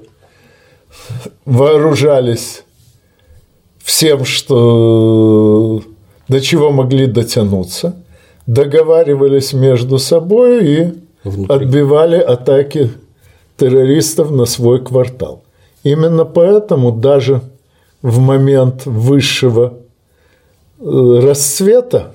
вооружались всем, что до чего могли дотянуться, договаривались между собой и Внутри. отбивали атаки террористов на свой квартал. Именно поэтому даже в момент высшего расцвета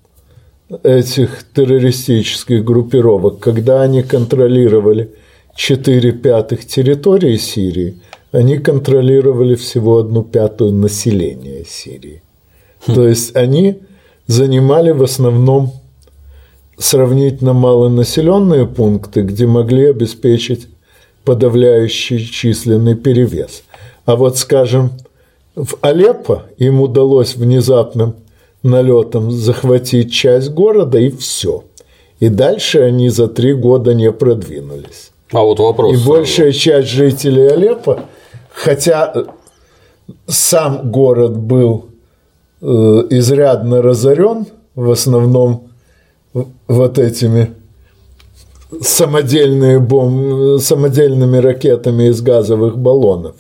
этих террористических группировок, когда они контролировали четыре пятых территории Сирии, они контролировали всего одну пятую населения Сирии. Хм. То есть они занимали в основном сравнительно малонаселенные пункты, где могли обеспечить подавляющий численный перевес. А вот, скажем, в Алеппо им удалось внезапным налетом захватить часть города, и все. И дальше они за три года не продвинулись. А вот вопрос. И большая часть жителей Алеппо, хотя сам город был э, изрядно разорен, в основном вот этими самодельные бомб, самодельными ракетами из газовых баллонов.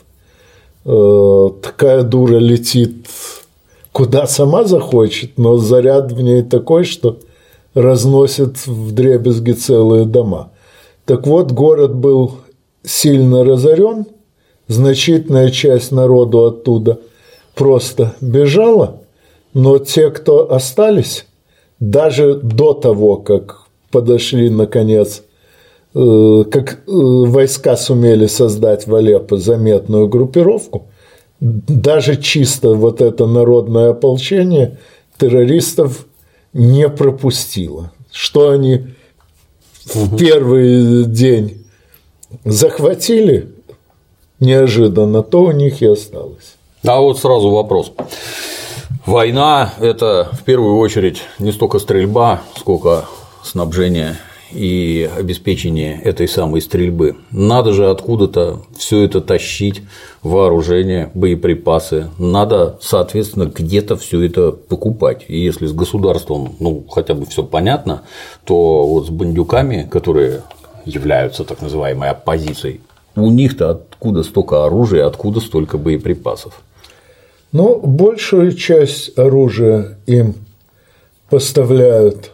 Э, такая дура летит куда сама захочет, но заряд в ней такой, что разносит вдребезги целые дома. Так вот, город был сильно разорен, значительная часть народу оттуда просто бежала, но те, кто остались, даже до того, как подошли, наконец, э, как э, войска сумели создать в Алеппо заметную группировку, даже чисто вот это народное ополчение террористов не пропустило. Что они в первый день захватили неожиданно, то у них и осталось. А вот сразу вопрос. Война – это в первую очередь не столько стрельба, сколько снабжение и обеспечение этой самой стрельбы. Надо же откуда-то все это тащить, вооружение, боеприпасы. Надо, соответственно, где-то все это покупать. И если с государством, ну, хотя бы все понятно, то вот с бандюками, которые являются так называемой оппозицией, у них-то откуда столько оружия, откуда столько боеприпасов? Ну, большую часть оружия им поставляют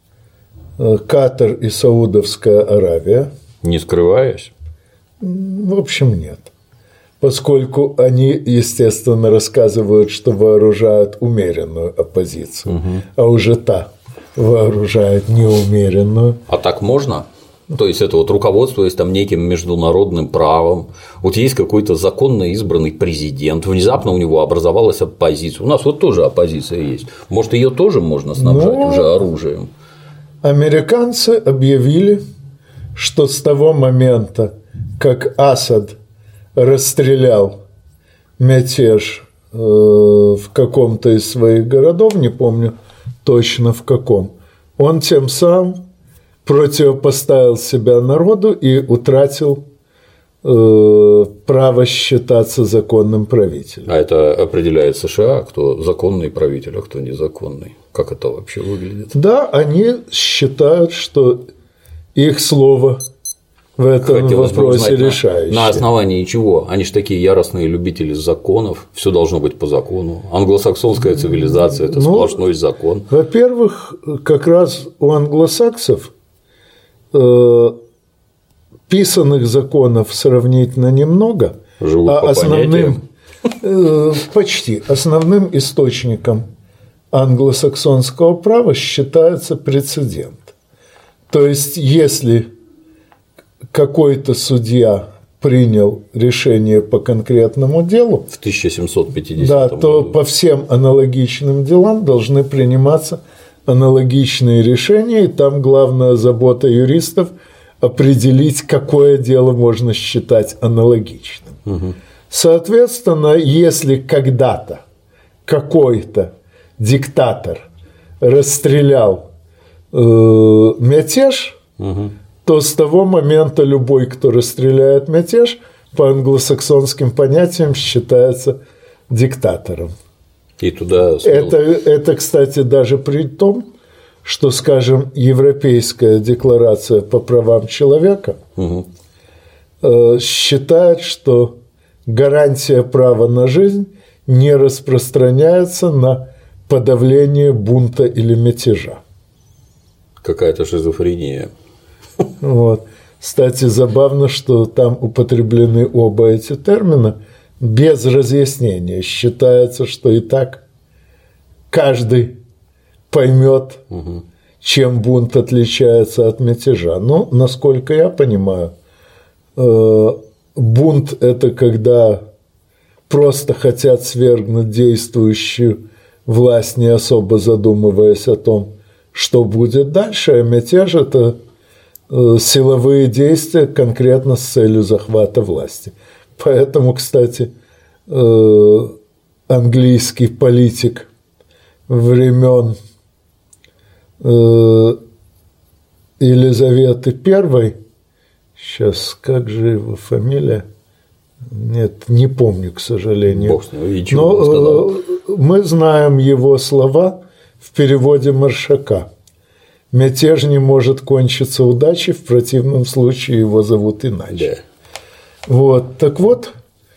Катар и Саудовская Аравия. Не скрываясь? В общем, нет. Поскольку они, естественно, рассказывают, что вооружают умеренную оппозицию, угу. а уже та вооружает неумеренную. А так можно? То есть это вот руководствуясь там неким международным правом, вот есть какой-то законно избранный президент, внезапно у него образовалась оппозиция. У нас вот тоже оппозиция есть. Может, ее тоже можно снабжать Но... уже оружием? Американцы объявили, что с того момента, как Асад расстрелял мятеж в каком-то из своих городов, не помню точно в каком, он тем самым противопоставил себя народу и утратил право считаться законным правителем. А это определяет США, кто законный правитель, а кто незаконный. Как это вообще выглядит? Да, они считают, что их слово в этом Хотелось бы вопросе узнать, решающее. На, на основании чего? Они же такие яростные любители законов, все должно быть по закону. Англосаксонская цивилизация – это ну, сплошной закон. Во-первых, как раз у англосаксов э, писанных законов сравнительно немного, Живут а по основным, э, почти основным источником англосаксонского права считается прецедент. То есть, если какой-то судья принял решение по конкретному делу, в тысяча семьсот пятидесятом да, то году. по всем аналогичным делам должны приниматься аналогичные решения, и там главная забота юристов – определить, какое дело можно считать аналогичным. Угу. Соответственно, если когда-то какой-то диктатор расстрелял э, мятеж, угу. то с того момента любой, кто расстреляет мятеж, по англосаксонским понятиям считается диктатором. И туда это, это, кстати, даже при том, что, скажем, Европейская декларация по правам человека угу. э, считает, что гарантия права на жизнь не распространяется на подавление бунта или мятежа. Какая-то шизофрения. Вот. Кстати, забавно, что там употреблены оба эти термина без разъяснения. Считается, что и так каждый поймет, угу. чем бунт отличается от мятежа. Но, насколько я понимаю, бунт – это когда просто хотят свергнуть действующую власть, не особо задумываясь о том, что будет дальше, а мятеж – это силовые действия конкретно с целью захвата власти. Поэтому, кстати, английский политик времен Елизаветы Первой, сейчас, как же его фамилия? Нет, не помню, к сожалению. Бог с ним, и чего он сказал? Мы знаем его слова в переводе Маршака. Мятеж не может кончиться удачей, в противном случае его зовут иначе. Да. Вот. Так вот,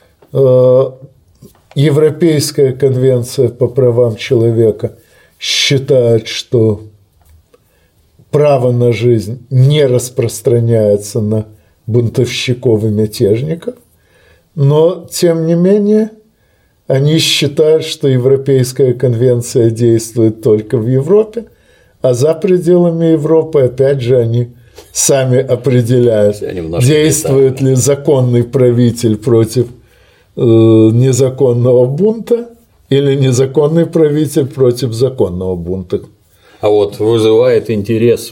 Европейская конвенция по правам человека считает, что право на жизнь не распространяется на бунтовщиков и мятежников, но, тем не менее, они считают, что Европейская конвенция действует только в Европе, а за пределами Европы, опять же, они сами определяют, действует ли законный правитель против э, незаконного бунта или незаконный правитель против законного бунта. А вот вызывает интерес.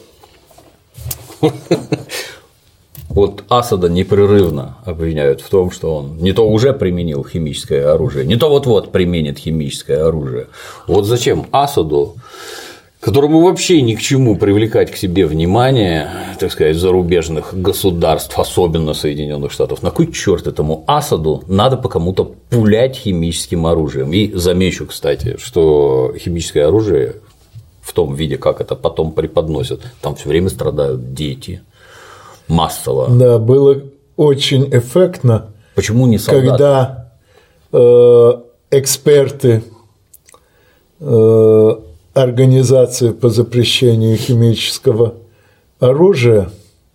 Вот Асада непрерывно обвиняют в том, что он не то уже применил химическое оружие, не то вот-вот применит химическое оружие. Вот зачем Асаду, которому вообще ни к чему привлекать к себе внимание, так сказать, зарубежных государств, особенно Соединенных Штатов, на кой черт этому Асаду надо по кому-то пулять химическим оружием? И замечу, кстати, что химическое оружие в том виде, как это потом преподносят, там все время страдают дети. Массово. Да, было очень эффектно. Почему не солдаты? Когда э, эксперты э, Организации по запрещению химического оружия,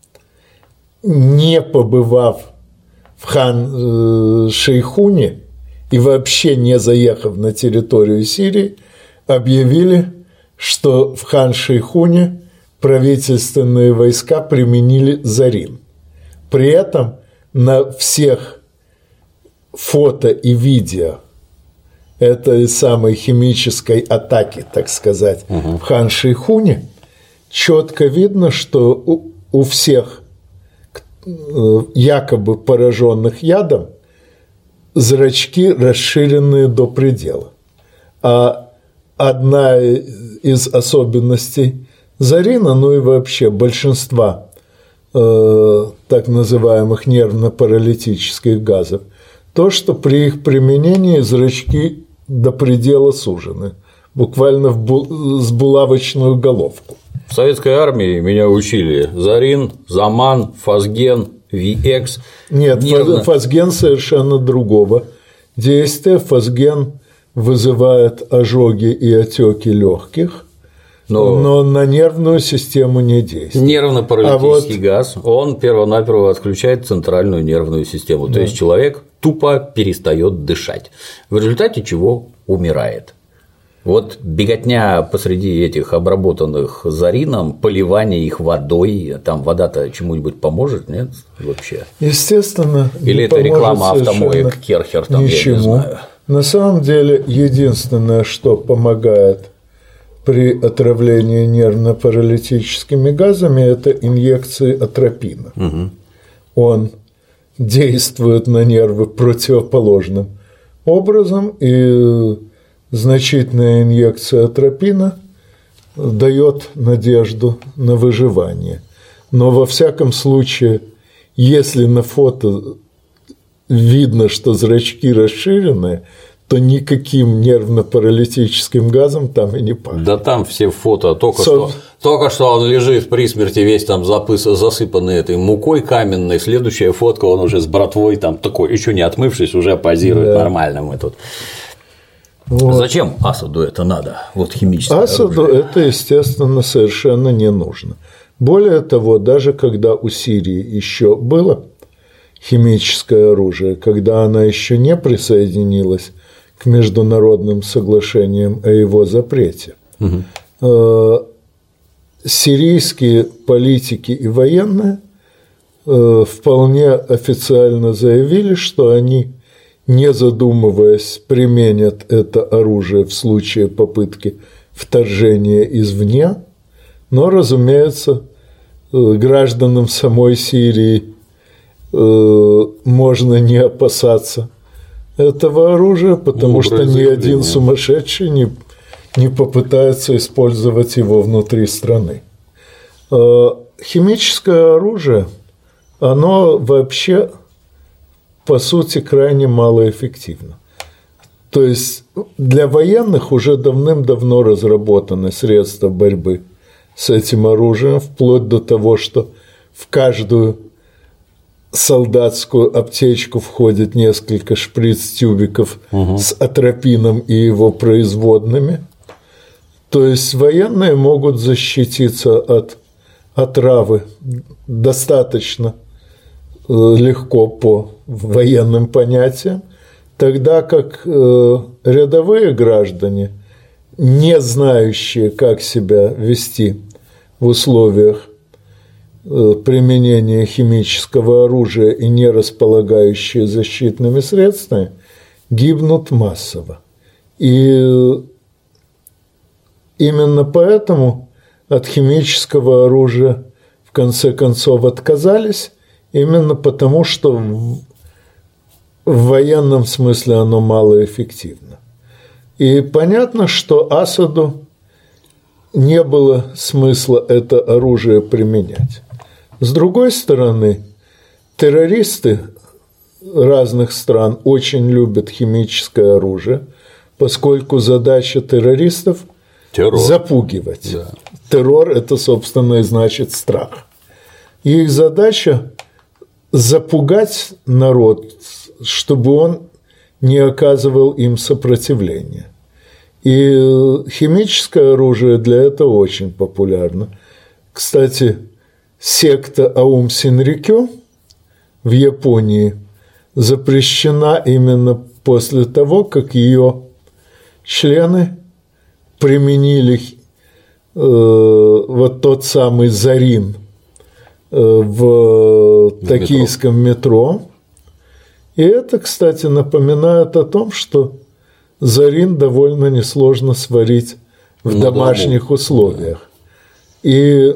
не побывав в Хан-Шейхуне и вообще не заехав на территорию Сирии, объявили, что в Хан-Шейхуне правительственные войска применили зарин. При этом на всех фото и видео этой самой химической атаки, так сказать, угу. в Хан-Шейхуне четко видно, что у, у всех якобы пораженных ядом зрачки расширенные до предела. А одна из особенностей зарина, ну и вообще большинства э, так называемых нервно-паралитических газов, то, что при их применении зрачки до предела сужены, буквально в бу- с булавочную головку. В советской армии меня учили Зарин, Заман, Фазген, Ви-Экс. Нет, нервно... Фазген совершенно другого действия. Фазген вызывает ожоги и отеки легких, но... но на нервную систему не действует. Нервно-паралитический а вот... газ, он перво-наперво отключает центральную нервную систему, да. То есть человек тупо перестает дышать, в результате чего умирает. Вот беготня посреди этих обработанных зарином, поливание их водой, там вода-то чему-нибудь поможет, нет, вообще? Естественно. Или это реклама автомоек Керхер, там, ничему. Я не знаю. На самом деле, единственное, что помогает при отравлении нервно-паралитическими газами, это инъекции атропина. Угу. Он действует на нервы противоположным образом, и значительная инъекция атропина дает надежду на выживание. Но во всяком случае, если на фото видно, что зрачки расширены, то никаким нервно-паралитическим газом там и не пахнет. Да там все фото, только, Со... что, только что он лежит при смерти весь там запыс... засыпанный этой мукой каменной, следующая фотка, он уже с братвой там такой, еще не отмывшись, уже позирует, да. Нормально мы тут. Вот. Зачем Асаду это надо? Вот химическое Асаду оружие. Это, естественно, совершенно не нужно. Более того, даже когда у Сирии еще было химическое оружие, когда она еще не присоединилась к международным соглашениям о его запрете, угу. сирийские политики и военные вполне официально заявили, что они, не задумываясь, применят это оружие в случае попытки вторжения извне, но, разумеется, гражданам самой Сирии можно не опасаться этого оружия, потому ну, что ни один сумасшедший не, не попытается использовать его внутри страны. Химическое оружие, оно вообще, по сути, крайне малоэффективно. То есть для военных уже давным-давно разработаны средства борьбы с этим оружием, вплоть до того, что в каждую солдатскую аптечку входит несколько шприц-тюбиков угу. с атропином и его производными. То есть военные могут защититься от отравы достаточно легко по военным понятиям, тогда как рядовые граждане, не знающие, как себя вести в условиях применения химического оружия и не располагающие защитными средствами, гибнут массово. И именно поэтому от химического оружия в конце концов отказались, именно потому, что в, в военном смысле оно малоэффективно. И понятно, что Асаду не было смысла это оружие применять. С другой стороны, террористы разных стран очень любят химическое оружие, поскольку задача террористов – запугивать. Да. Террор – это, собственно, и значит страх. И их задача – запугать народ, чтобы он не оказывал им сопротивления. И химическое оружие для этого очень популярно. Кстати, секта Аум Синрикё в Японии запрещена именно после того, как ее члены применили э, вот тот самый зарин э, в токийском метро. И это, кстати, напоминает о том, что зарин довольно несложно сварить в ну, домашних да, условиях. Да. И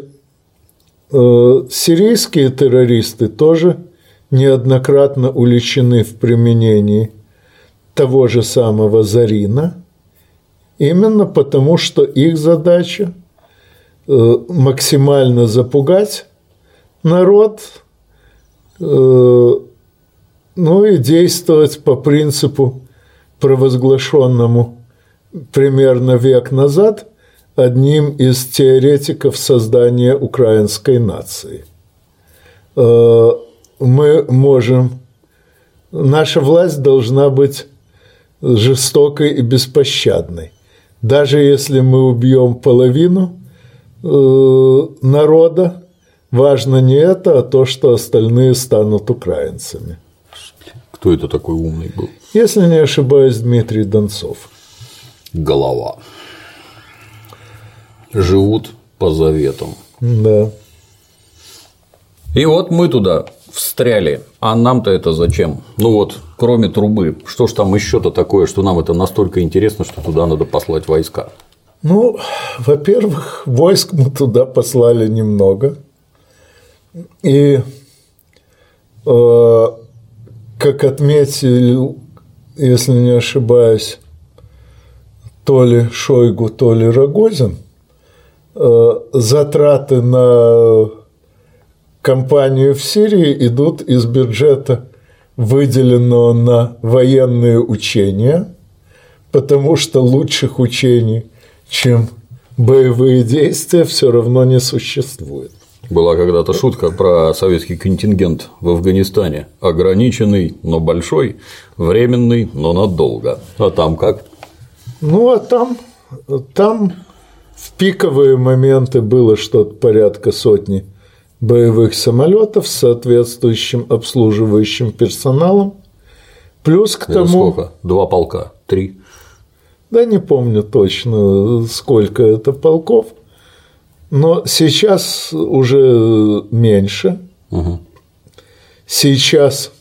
э, сирийские террористы тоже неоднократно уличены в применении того же самого зарина, именно потому, что их задача э, максимально запугать народ, ну и действовать по принципу, провозглашенному примерно век назад одним из теоретиков создания украинской нации. Мы можем... Наша власть должна быть жестокой и беспощадной. Даже если мы убьем половину народа, важно не это, а то, что остальные станут украинцами. Кто это такой умный был? Если не ошибаюсь, Дмитрий Донцов. Голова. Живут по заветам. Да. И вот мы туда встряли. А нам-то это зачем? Ну вот, кроме трубы, что ж там еще-то такое, что нам это настолько интересно, что туда надо послать войска? Ну, во-первых, войск мы туда послали немного. И, э, как отметил, если не ошибаюсь, то ли Шойгу, то ли Рогозин, э, затраты на кампанию в Сирии идут из бюджета, выделенного на военные учения, потому что лучших учений, чем боевые действия, все равно не существует. Была когда-то шутка про советский контингент в Афганистане. Ограниченный, но большой, временный, но надолго. А там как? Ну, а там, там в пиковые моменты было что-то порядка сотни боевых самолетов с соответствующим обслуживающим персоналом. Плюс к Это тому… сколько? Два полка? Три? Да не помню точно, сколько это полков. Но сейчас уже меньше. Угу. Сейчас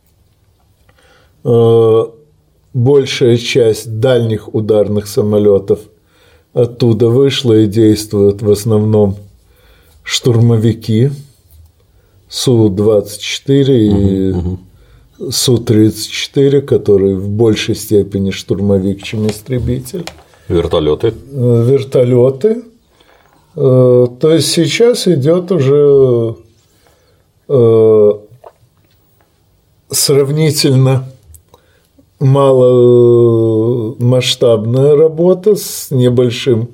э, большая часть дальних ударных самолетов оттуда вышла и действуют в основном штурмовики Су двадцать четыре и угу, угу. Су тридцать четыре, которые в большей степени штурмовик, чем истребитель. Вертолеты. Вертолеты. То есть сейчас идет уже сравнительно маломасштабная работа с небольшим,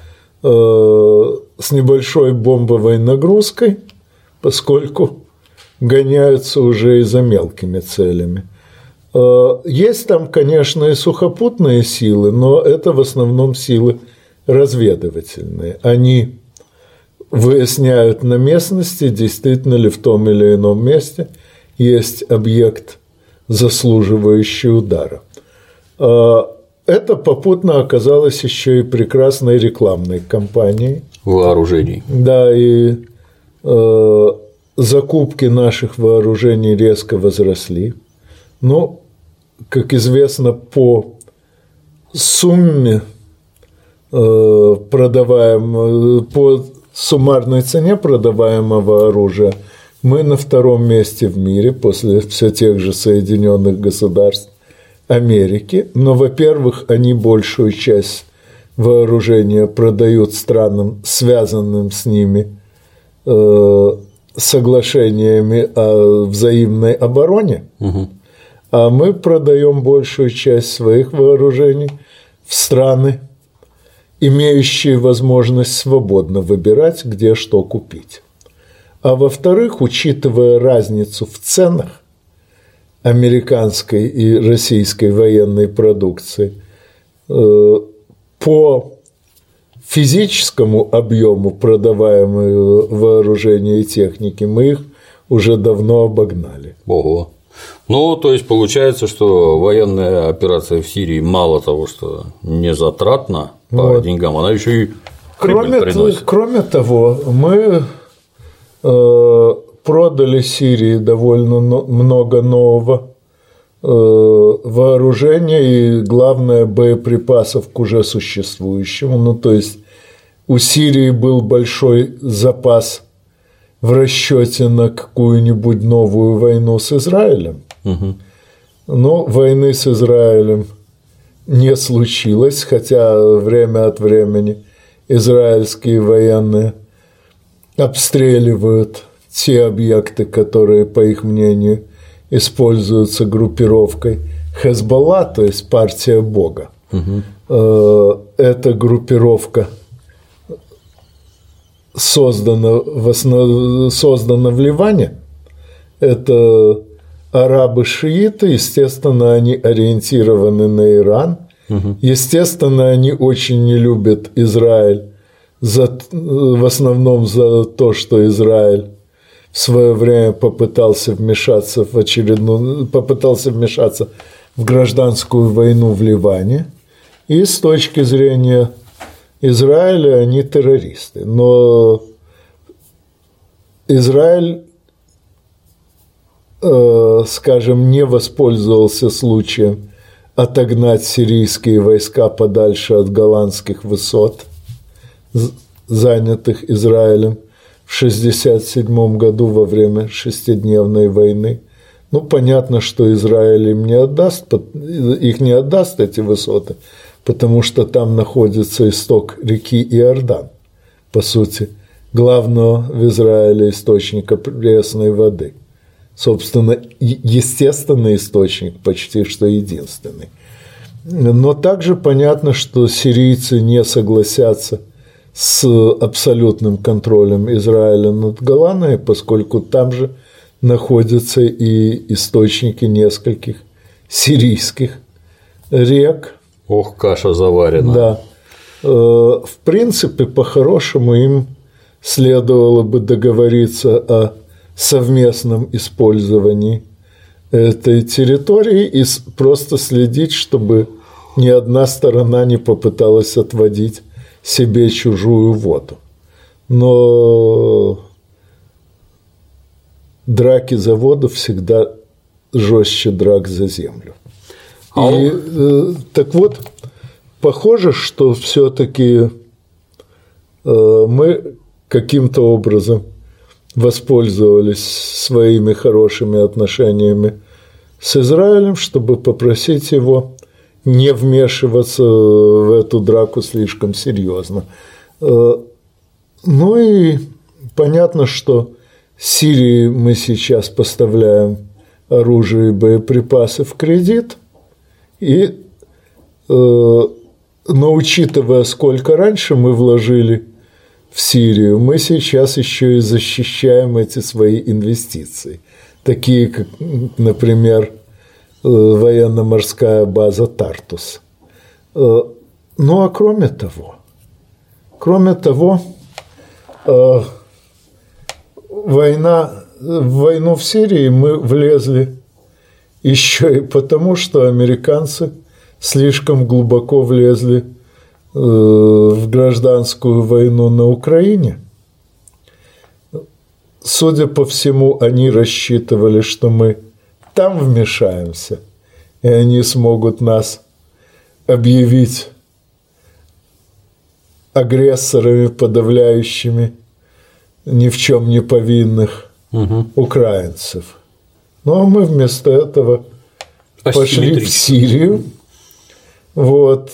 с небольшой бомбовой нагрузкой, поскольку гоняются уже и за мелкими целями. Есть там, конечно, и сухопутные силы, но это в основном силы разведывательные. Они выясняют на местности, действительно ли в том или ином месте есть объект, заслуживающий удара. Это попутно оказалось еще и прекрасной рекламной кампанией. Вооружений. Да, и э, закупки наших вооружений резко возросли. Но, как известно, по сумме э, продаваемого, по суммарной цене продаваемого оружия мы на втором месте в мире после все тех же Соединенных Государств Америки. Но, во-первых, они большую часть вооружения продают странам, связанным с ними э, соглашениями о взаимной обороне, угу. А мы продаем большую часть своих вооружений в страны, имеющие возможность свободно выбирать, где что купить. А во-вторых, учитывая разницу в ценах американской и российской военной продукции, по физическому объему продаваемого вооружения и техники мы их уже давно обогнали. Ого. Ну, то есть получается, что военная операция в Сирии мало того, что не затратна по вот. деньгам, она еще и прибыль приносит. Кроме того, мы э, продали Сирии довольно много нового э, вооружения и, главное, боеприпасов к уже существующему. Ну, то есть у Сирии был большой запас в расчете на какую-нибудь новую войну с Израилем. Угу. Но войны с Израилем не случилось, хотя время от времени израильские военные обстреливают те объекты, которые, по их мнению, используются группировкой Хезболла, то есть партия Бога. Угу. Эта группировка создана в, основ... создана в Ливане. Это арабы-шииты, естественно, они ориентированы на Иран. Угу. Естественно, они очень не любят Израиль, за... в основном за то, что Израиль в свое время попытался вмешаться в очередную, попытался вмешаться в гражданскую войну в Ливане. И с точки зрения Израиля они террористы. Но Израиль, э, скажем, не воспользовался случаем отогнать сирийские войска подальше от голландских высот, занятых Израилем в шестьдесят седьмом году во время шестидневной войны. Ну, понятно, что Израиль им не отдаст, их не отдаст, эти высоты, потому что там находится исток реки Иордан, по сути, главного в Израиле источника пресной воды. Собственно, естественный источник, почти что единственный. Но также понятно, что сирийцы не согласятся с абсолютным контролем Израиля над Голаной, поскольку там же находятся и источники нескольких сирийских рек. Ох, каша заварена. Да. В принципе, по-хорошему им следовало бы договориться о совместном использовании этой территории и просто следить, чтобы ни одна сторона не попыталась отводить себе чужую воду. Но драки за воду всегда жестче драк за землю. А и, э, так вот, похоже, что все-таки э, мы каким-то образом воспользовались своими хорошими отношениями с Израилем, чтобы попросить его не вмешиваться в эту драку слишком серьезно. Ну и понятно, что Сирии мы сейчас поставляем оружие и боеприпасы в кредит, и, но учитывая, сколько раньше мы вложили в Сирию, мы сейчас еще и защищаем эти свои инвестиции, такие как, например, военно-морская база Тартус. Ну а кроме того, кроме того, война, в войну в Сирии мы влезли еще и потому, что американцы слишком глубоко влезли в гражданскую войну на Украине. Судя по всему, они рассчитывали, что мы там вмешаемся, и они смогут нас объявить агрессорами, подавляющими ни в чем не повинных угу. украинцев. Ну, а мы вместо этого пошли в Сирию. Вот.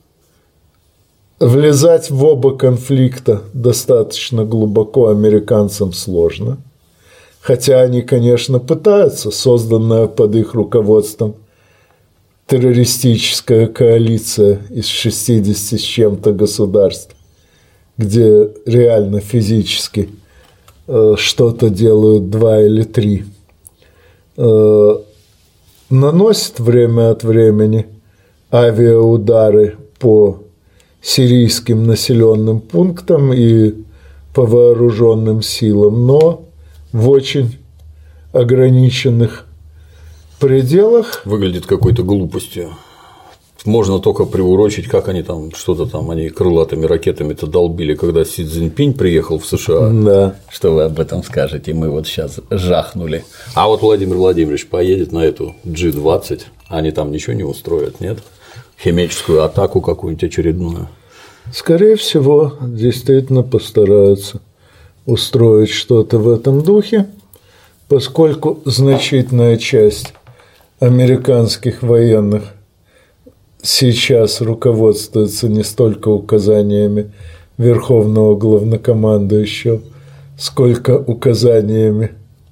Влезать в оба конфликта достаточно глубоко американцам сложно. Хотя они, конечно, пытаются, созданная под их руководством террористическая коалиция из шестидесяти с чем-то государств, где реально физически э, что-то делают два или три, э, наносит время от времени авиаудары по сирийским населенным пунктам и по вооруженным силам, но в очень ограниченных пределах. Выглядит какой-то глупостью. Можно только приурочить, как они там что-то там, они крылатыми ракетами-то долбили, когда Си Цзиньпинь приехал в США. Да. Что вы об этом скажете? Мы вот сейчас жахнули. А вот Владимир Владимирович поедет на эту джи двадцать, они там ничего не устроят, нет? Химическую атаку какую-нибудь очередную. Скорее всего, действительно постараются устроить что-то в этом духе, поскольку значительная часть американских военных сейчас руководствуется не столько указаниями верховного главнокомандующего, сколько указаниями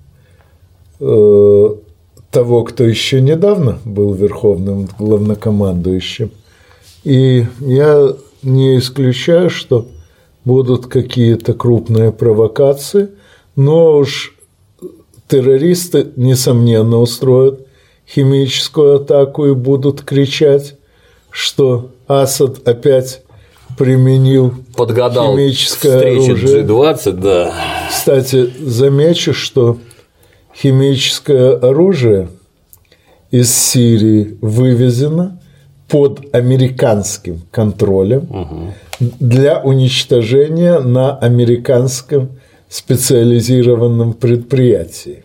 э, того, кто еще недавно был верховным главнокомандующим. И я не исключаю, что будут какие-то крупные провокации, но уж террористы, несомненно, устроят химическую атаку и будут кричать, что Асад опять применил Подгадал химическое оружие. джи двадцать, да. Кстати, замечу, что химическое оружие из Сирии вывезено под американским контролем угу. для уничтожения на американском специализированном предприятии.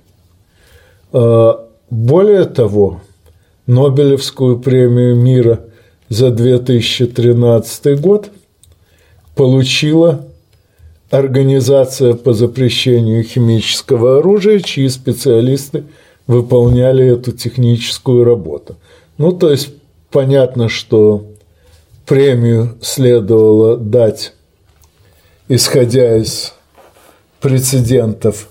Более того, Нобелевскую премию мира за две тысячи тринадцатый год получила Организация по запрещению химического оружия, чьи специалисты выполняли эту техническую работу. Ну, то есть, понятно, что премию следовало дать, исходя из прецедентов,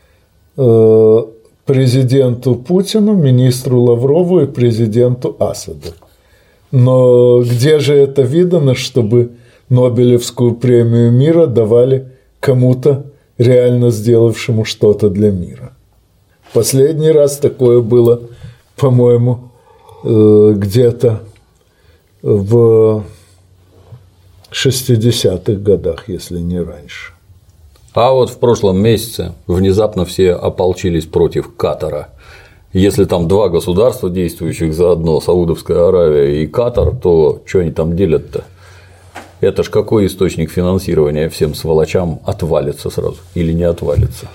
президенту Путину, министру Лаврову и президенту Асаду. Но где же это видано, чтобы Нобелевскую премию мира давали кому-то, реально сделавшему что-то для мира? Последний раз такое было, по-моему, где-то в шестидесятых годах, если не раньше. А вот в прошлом месяце внезапно все ополчились против Катара. Если там два государства, действующих заодно, Саудовская Аравия и Катар, то что они там делят-то? Это ж какой источник финансирования всем сволочам отвалится сразу или не отвалится?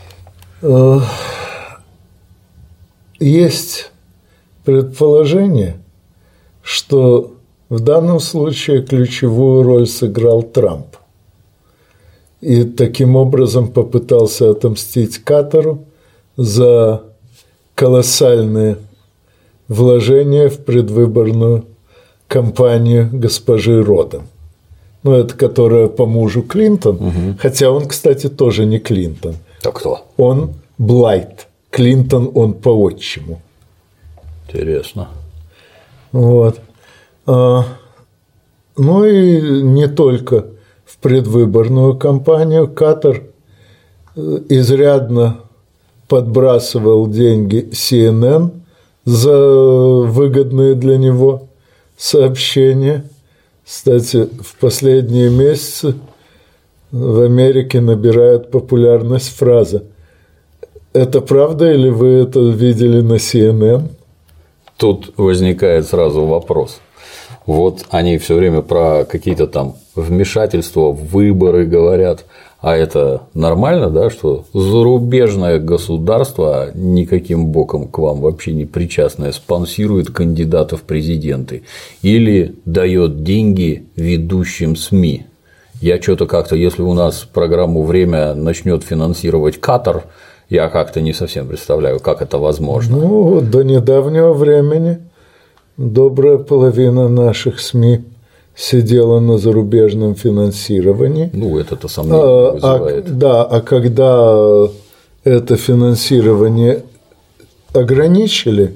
Есть предположение, что в данном случае ключевую роль сыграл Трамп. И таким образом попытался отомстить Катару за колоссальные вложения в предвыборную кампанию госпожи Роден. Ну, это которая по мужу Клинтон, угу. хотя он, кстати, тоже не Клинтон. А кто? Он Блайт. Клинтон он по отчиму. Интересно. Вот. А, ну и не только в предвыборную кампанию. Катар изрядно подбрасывал деньги си эн эн за выгодные для него сообщения. Кстати, в последние месяцы в Америке набирает популярность фраза: «Это правда или вы это видели на си эн эн?» Тут возникает сразу вопрос. Вот они все время про какие-то там вмешательства в выборы говорят, а это нормально, да, что зарубежное государство никаким боком к вам вообще не причастное спонсирует кандидатов в президенты или дает деньги ведущим СМИ? Я что-то как-то, если у нас программу «Время» начнет финансировать Катар, я как-то не совсем представляю, как это возможно. Ну, до недавнего времени добрая половина наших СМИ сидела на зарубежном финансировании. Ну, это-то сомнение вызывает. А, да, а когда это финансирование ограничили,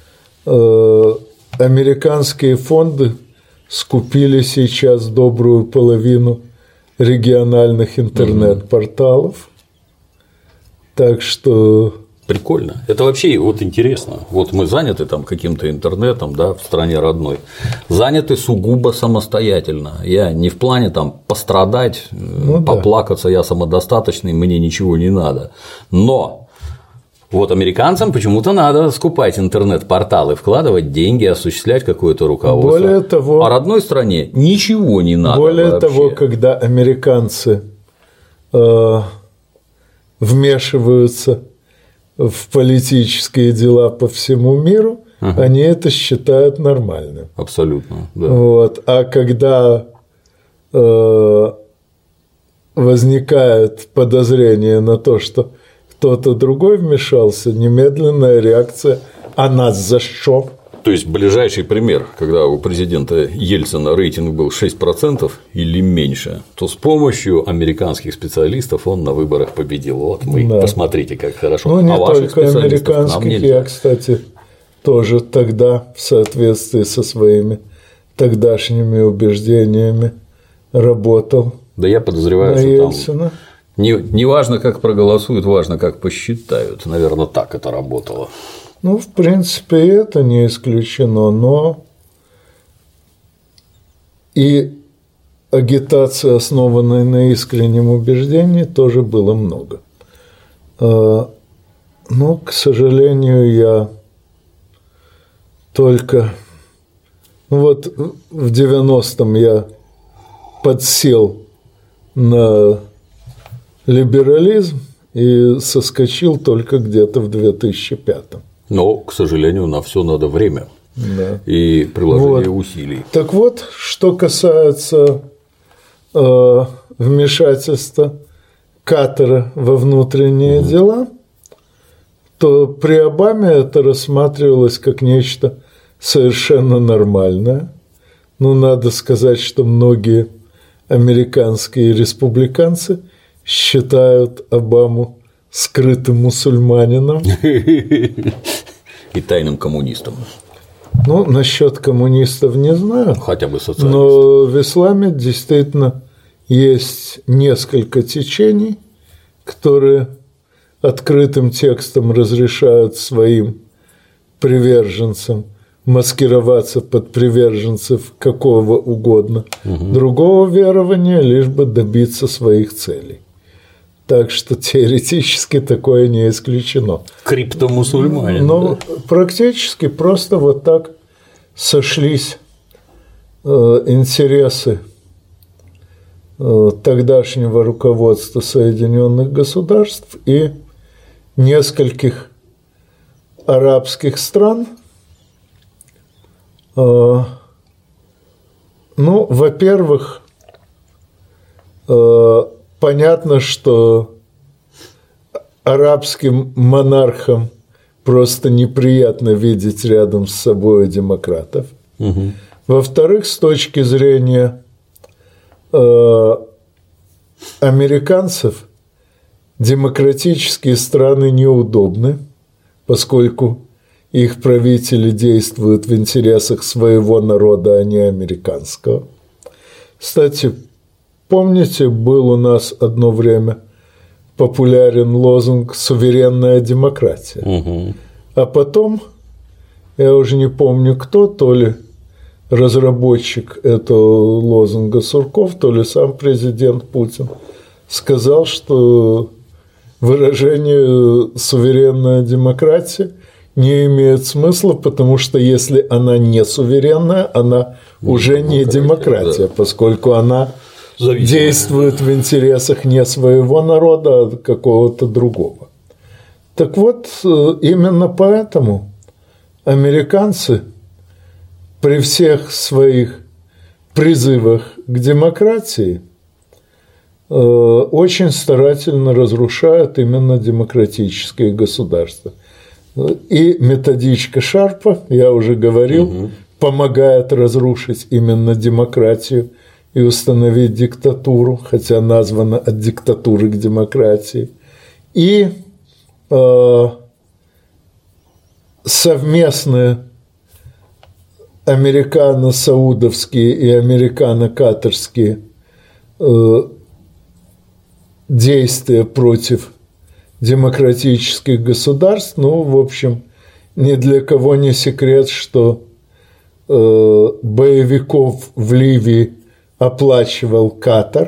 американские фонды скупили сейчас добрую половину региональных интернет-порталов. Так что… Прикольно. Это вообще вот интересно. Вот мы заняты там каким-то интернетом, да, в стране родной, заняты сугубо самостоятельно. Я не в плане там пострадать, ну, поплакаться, да. Я самодостаточный, мне ничего не надо. Но вот американцам почему-то надо скупать интернет-порталы, вкладывать деньги, осуществлять какое-то руководство. Более того, а родной стране ничего не надо. Более вообще. того, когда американцы э, вмешиваются в политические дела по всему миру, ага. они это считают нормальным. Абсолютно, да. Вот. А когда э, возникает подозрение на то, что кто-то другой вмешался, немедленная реакция: а нас за что? То есть ближайший пример, когда у президента Ельцина рейтинг был шесть процентов или меньше, то с помощью американских специалистов он на выборах победил. Вот мы да. посмотрите, как хорошо. Ну, не а только американских, я, кстати, тоже тогда в соответствии со своими тогдашними убеждениями работал. Да я подозреваю, что Ельцина. Там не, не важно, как проголосуют, важно, как посчитают. Наверное, так это работало. Ну, в принципе, и это не исключено, но и агитации, основанной на искреннем убеждении, тоже было много. Но, к сожалению, я только… Ну, вот в девяностом я подсел на либерализм и соскочил только где-то в две тысячи пятом. Но, к сожалению, на все надо время да. и приложение вот. усилий. Так вот, что касается э, вмешательства Каттера во внутренние угу. дела, то при Обаме это рассматривалось как нечто совершенно нормальное. Ну, надо сказать, что многие американские республиканцы считают Обаму скрытым мусульманином. И тайным коммунистом. Ну, насчет коммунистов не знаю. Хотя бы социалистов. Но в исламе действительно есть несколько течений, которые открытым текстом разрешают своим приверженцам маскироваться под приверженцев какого угодно угу. другого верования, лишь бы добиться своих целей. Так что теоретически такое не исключено. Криптомусульманин. Но да? практически просто вот так сошлись э, интересы э, тогдашнего руководства Соединенных Государств и нескольких арабских стран. Э, ну, во-первых, э, понятно, что арабским монархам просто неприятно видеть рядом с собой демократов. Угу. Во-вторых, с точки зрения э, американцев, демократические страны неудобны, поскольку их правители действуют в интересах своего народа, а не американского. Кстати, помните, был у нас одно время популярен лозунг «суверенная демократия». Угу. А потом, я уже не помню кто, то ли разработчик этого лозунга Сурков, то ли сам президент Путин, сказал, что выражение «суверенная демократия» не имеет смысла, потому что если она не суверенная, она не уже не демократия, да. поскольку она зависимая. Действует в интересах не своего народа, а какого-то другого. Так вот, именно поэтому американцы при всех своих призывах к демократии очень старательно разрушают именно демократические государства. И методичка Шарпа, я уже говорил, угу. помогает разрушить именно демократию и установить диктатуру, хотя названа от диктатуры к демократии. И э, совместные американо-саудовские и американо-катарские э, действия против демократических государств, ну, в общем, ни для кого не секрет, что э, боевиков в Ливии оплачивал Катар,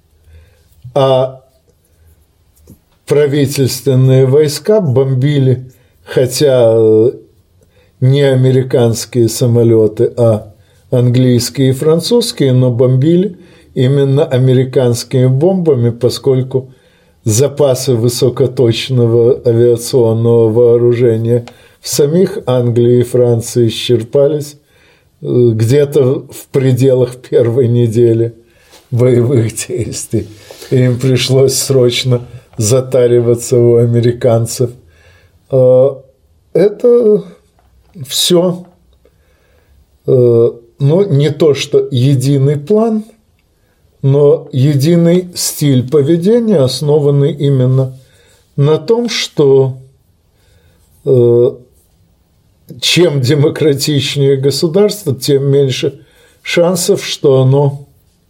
а правительственные войска бомбили, хотя не американские самолеты, а английские и французские, но бомбили именно американскими бомбами, поскольку запасы высокоточного авиационного вооружения в самих Англии и Франции исчерпались где-то в пределах первой недели боевых действий. И им пришлось срочно затариваться у американцев. Это все ну, не то что единый план, но единый стиль поведения, основанный именно на том, что чем демократичнее государство, тем меньше шансов, что оно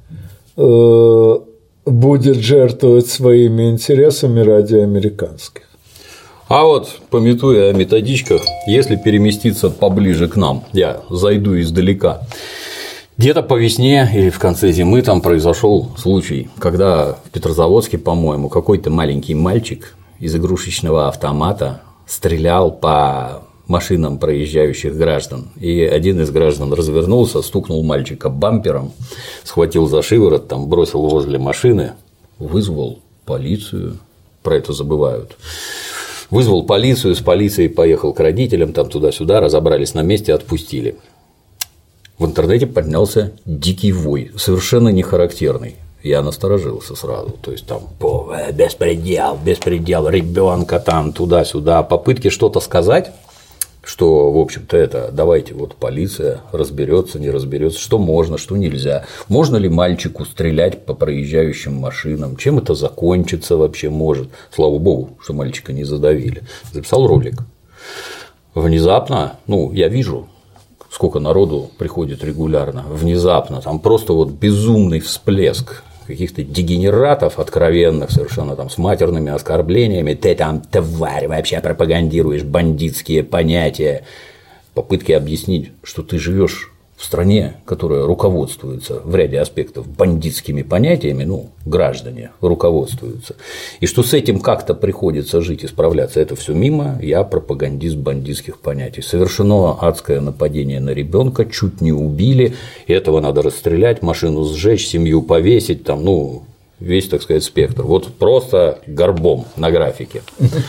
будет жертвовать своими интересами ради американских. А вот, памятуя о методичках, если переместиться поближе к нам, я зайду издалека. Где-то по весне или в конце зимы там произошел случай, когда в Петрозаводске, по-моему, какой-то маленький мальчик из игрушечного автомата стрелял по машинам проезжающих граждан. И один из граждан развернулся, стукнул мальчика бампером, схватил за шиворот, там, бросил возле машины, вызвал полицию, про это забывают. Вызвал полицию, с полицией поехал к родителям, там туда-сюда, разобрались на месте, отпустили. В интернете поднялся дикий вой, совершенно не характерный. Я насторожился сразу, то есть там беспредел, беспредел, ребенка там туда-сюда, попытки что-то сказать, что, в общем-то, это давайте вот полиция разберется, не разберется, что можно, что нельзя, можно ли мальчику стрелять по проезжающим машинам, чем это закончится вообще может, слава богу, что мальчика не задавили. Записал ролик. Внезапно, ну, я вижу, сколько народу приходит регулярно, внезапно, там просто вот безумный всплеск каких-то дегенератов откровенных совершенно там с матерными оскорблениями, ты там тварь, вообще пропагандируешь бандитские понятия, попытки объяснить, что ты живешь в стране, которая руководствуется в ряде аспектов бандитскими понятиями, ну, граждане руководствуются, и что с этим как-то приходится жить и справляться, это все мимо, я пропагандист бандитских понятий. Совершено адское нападение на ребенка, чуть не убили, этого надо расстрелять, машину сжечь, семью повесить, там, ну, весь, так сказать, спектр. Вот просто горбом на графике.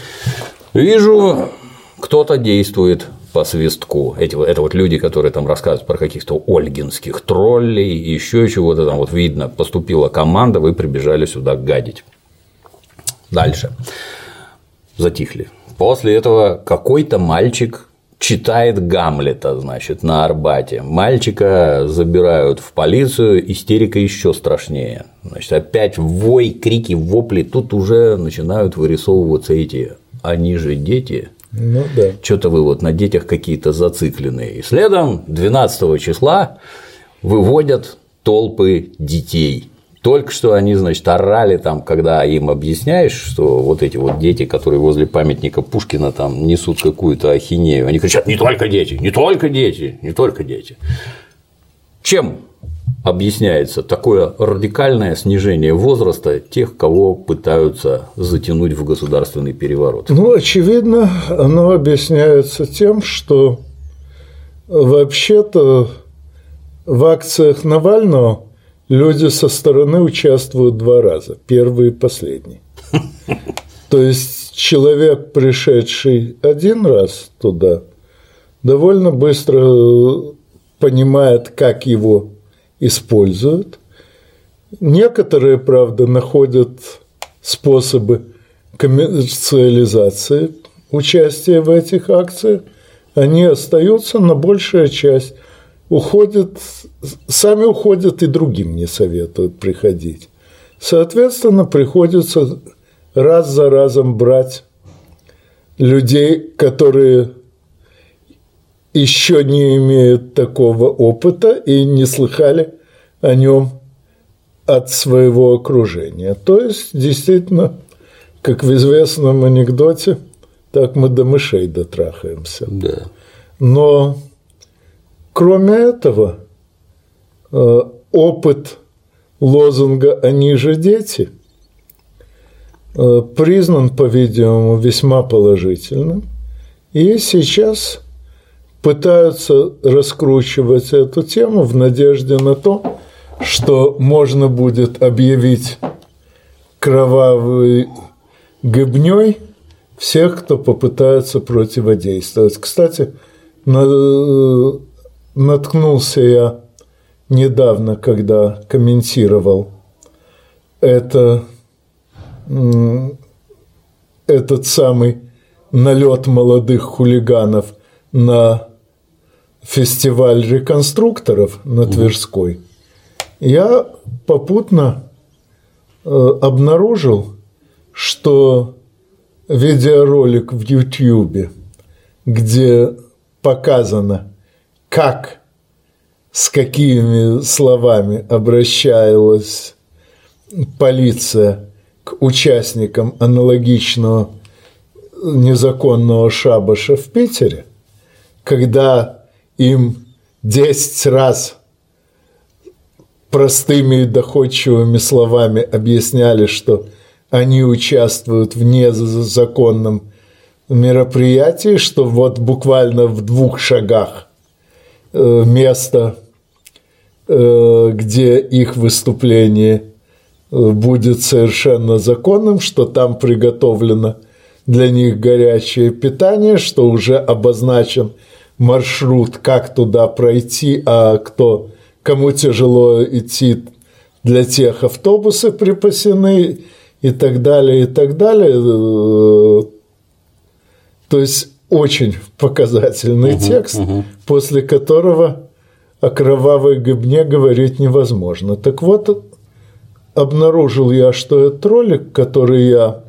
Вижу, кто-то действует по свистку. Эти, это вот люди, которые там рассказывают про каких-то ольгинских троллей, еще чего-то там, вот видно, поступила команда, вы прибежали сюда гадить. Дальше. Затихли. После этого какой-то мальчик читает Гамлета, значит, на Арбате. Мальчика забирают в полицию, истерика еще страшнее. Значит, опять вой, крики, вопли, тут уже начинают вырисовываться эти «они же дети». Ну, да. Что-то вы вот на детях какие-то зацикленные. И следом двенадцатого числа выводят толпы детей. Только что они, значит, орали там, когда им объясняешь, что вот эти вот дети, которые возле памятника Пушкина там несут какую-то ахинею, они кричат: не только дети, не только дети, не только дети. Чем объясняется такое радикальное снижение возраста тех, кого пытаются затянуть в государственный переворот? Ну, очевидно, оно объясняется тем, что вообще-то в акциях Навального люди со стороны участвуют два раза, первый и последний. То есть человек, пришедший один раз туда, довольно быстро понимает, как его используют. Некоторые, правда, находят способы коммерциализации участия в этих акциях. Они остаются, но большая часть уходит, сами уходят и другим не советуют приходить. Соответственно, приходится раз за разом брать людей, которые еще не имеют такого опыта и не слыхали о нем от своего окружения. То есть, действительно, как в известном анекдоте, так мы до мышей дотрахаемся. Да. Но кроме этого, опыт лозунга «они же дети» признан, по-видимому, весьма положительным, и сейчас пытаются раскручивать эту тему в надежде на то, что можно будет объявить кровавой гыбней всех, кто попытается противодействовать. Кстати, наткнулся я недавно, когда комментировал это, этот самый налет молодых хулиганов на фестиваль реконструкторов на Тверской, я попутно обнаружил, что видеоролик в Ютьюбе, где показано, как, с какими словами обращалась полиция к участникам аналогичного незаконного шабаша в Питере, когда им десять раз простыми и доходчивыми словами объясняли, что они участвуют в незаконном мероприятии, что вот буквально в двух шагах место, где их выступление будет совершенно законным, что там приготовлено для них горячее питание, что уже обозначен маршрут, как туда пройти, а кто, кому тяжело идти, для тех автобусы припасены и так далее, и так далее. То есть очень показательный угу, текст, угу. после которого о кровавой гыбне говорить невозможно. Так вот, обнаружил я, что этот ролик, который я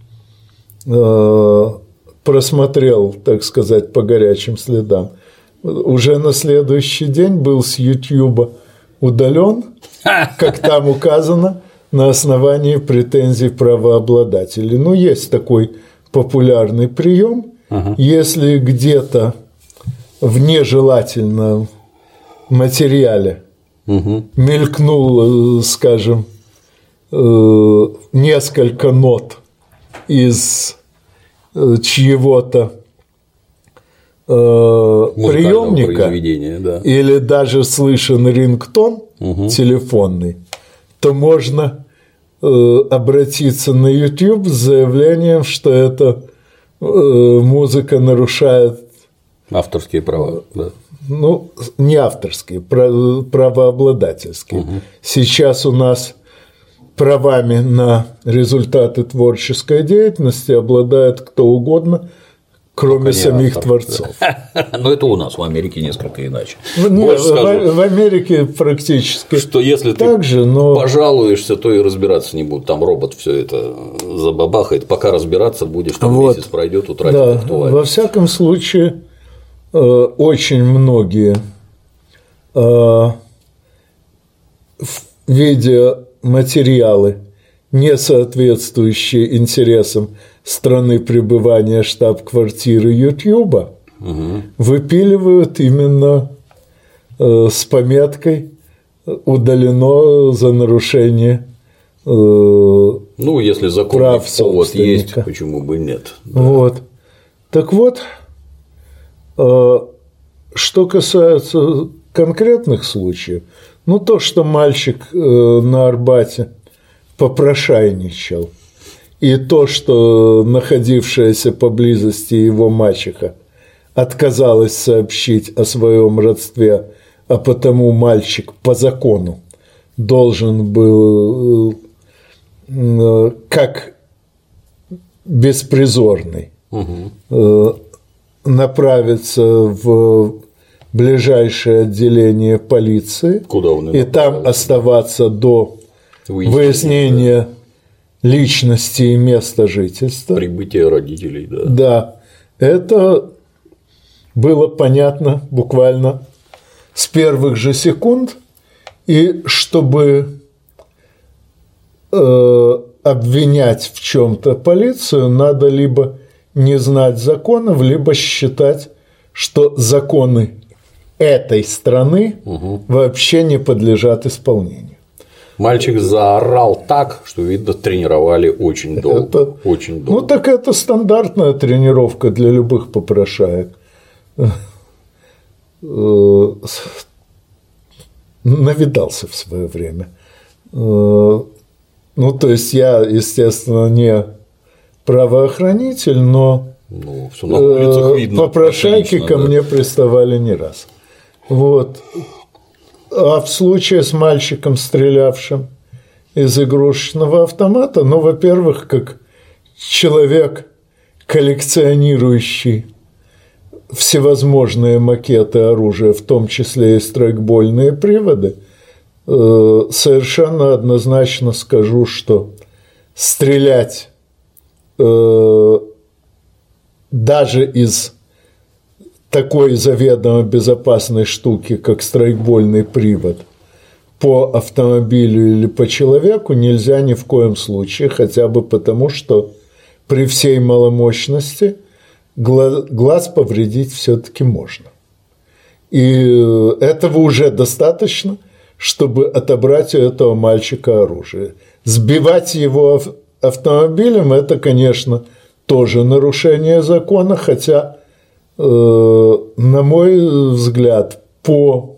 э, просмотрел, так сказать, по горячим следам, уже на следующий день был с Ютьюба удален, как там указано, на основании претензий правообладателей. Ну, есть такой популярный прием. Ага. Если где-то в нежелательном материале угу. мелькнуло, скажем, несколько нот из чьего-то приемника да. или даже слышен рингтон угу. телефонный, то можно обратиться на YouTube с заявлением, что эта музыка нарушает авторские права, да. Ну, не авторские, правообладательские. Угу. Сейчас у нас правами на результаты творческой деятельности обладает кто угодно, кроме самих автор, творцов. Да. Но это у нас, в Америке несколько иначе. Нет, скажу, в Америке практически что если так ты же, но... пожалуешься, то и разбираться не будут. Там робот все это забабахает. Пока разбираться будешь, там вот. месяц пройдет, утратит да. актуальность. Во всяком случае, очень многие видеоматериалы, не соответствующие интересам страны пребывания штаб-квартиры Ютьюба, угу. выпиливают именно э, с пометкой «удалено за нарушение э, ну, если законный повод есть, почему бы нет. Да. Вот. Так вот, э, что касается конкретных случаев, ну, то, что мальчик э, на Арбате попрошайничал, и то, что находившаяся поблизости его мачеха отказалась сообщить о своем родстве, а потому мальчик по закону должен был, как беспризорный, угу. направиться в ближайшее отделение полиции Куда он и там оставаться до выяснения да. личности и места жительства. Прибытие родителей, да. Да, это было понятно буквально с первых же секунд, и чтобы э, обвинять в чем-то полицию, надо либо не знать законов, либо считать, что законы этой страны угу. вообще не подлежат исполнению. Мальчик заорал так, что, видно, тренировали очень долго. Это, очень долго. Ну, так это стандартная тренировка для любых попрошаек. Навидался в свое время. Ну, то есть я, естественно, не правоохранитель, но ну, всё на улицах видно, попрошайки отлично, ко да. мне приставали не раз. Вот. А в случае с мальчиком, стрелявшим из игрушечного автомата, ну, во-первых, как человек, коллекционирующий всевозможные макеты оружия, в том числе и страйкбольные приводы, совершенно однозначно скажу, что стрелять даже из такой заведомо безопасной штуки, как страйкбольный привод, по автомобилю или по человеку нельзя ни в коем случае, хотя бы потому, что при всей маломощности глаз повредить все-таки можно. И этого уже достаточно, чтобы отобрать у этого мальчика оружие. Сбивать его автомобилем – это, конечно, тоже нарушение закона, хотя, э, на мой взгляд, по,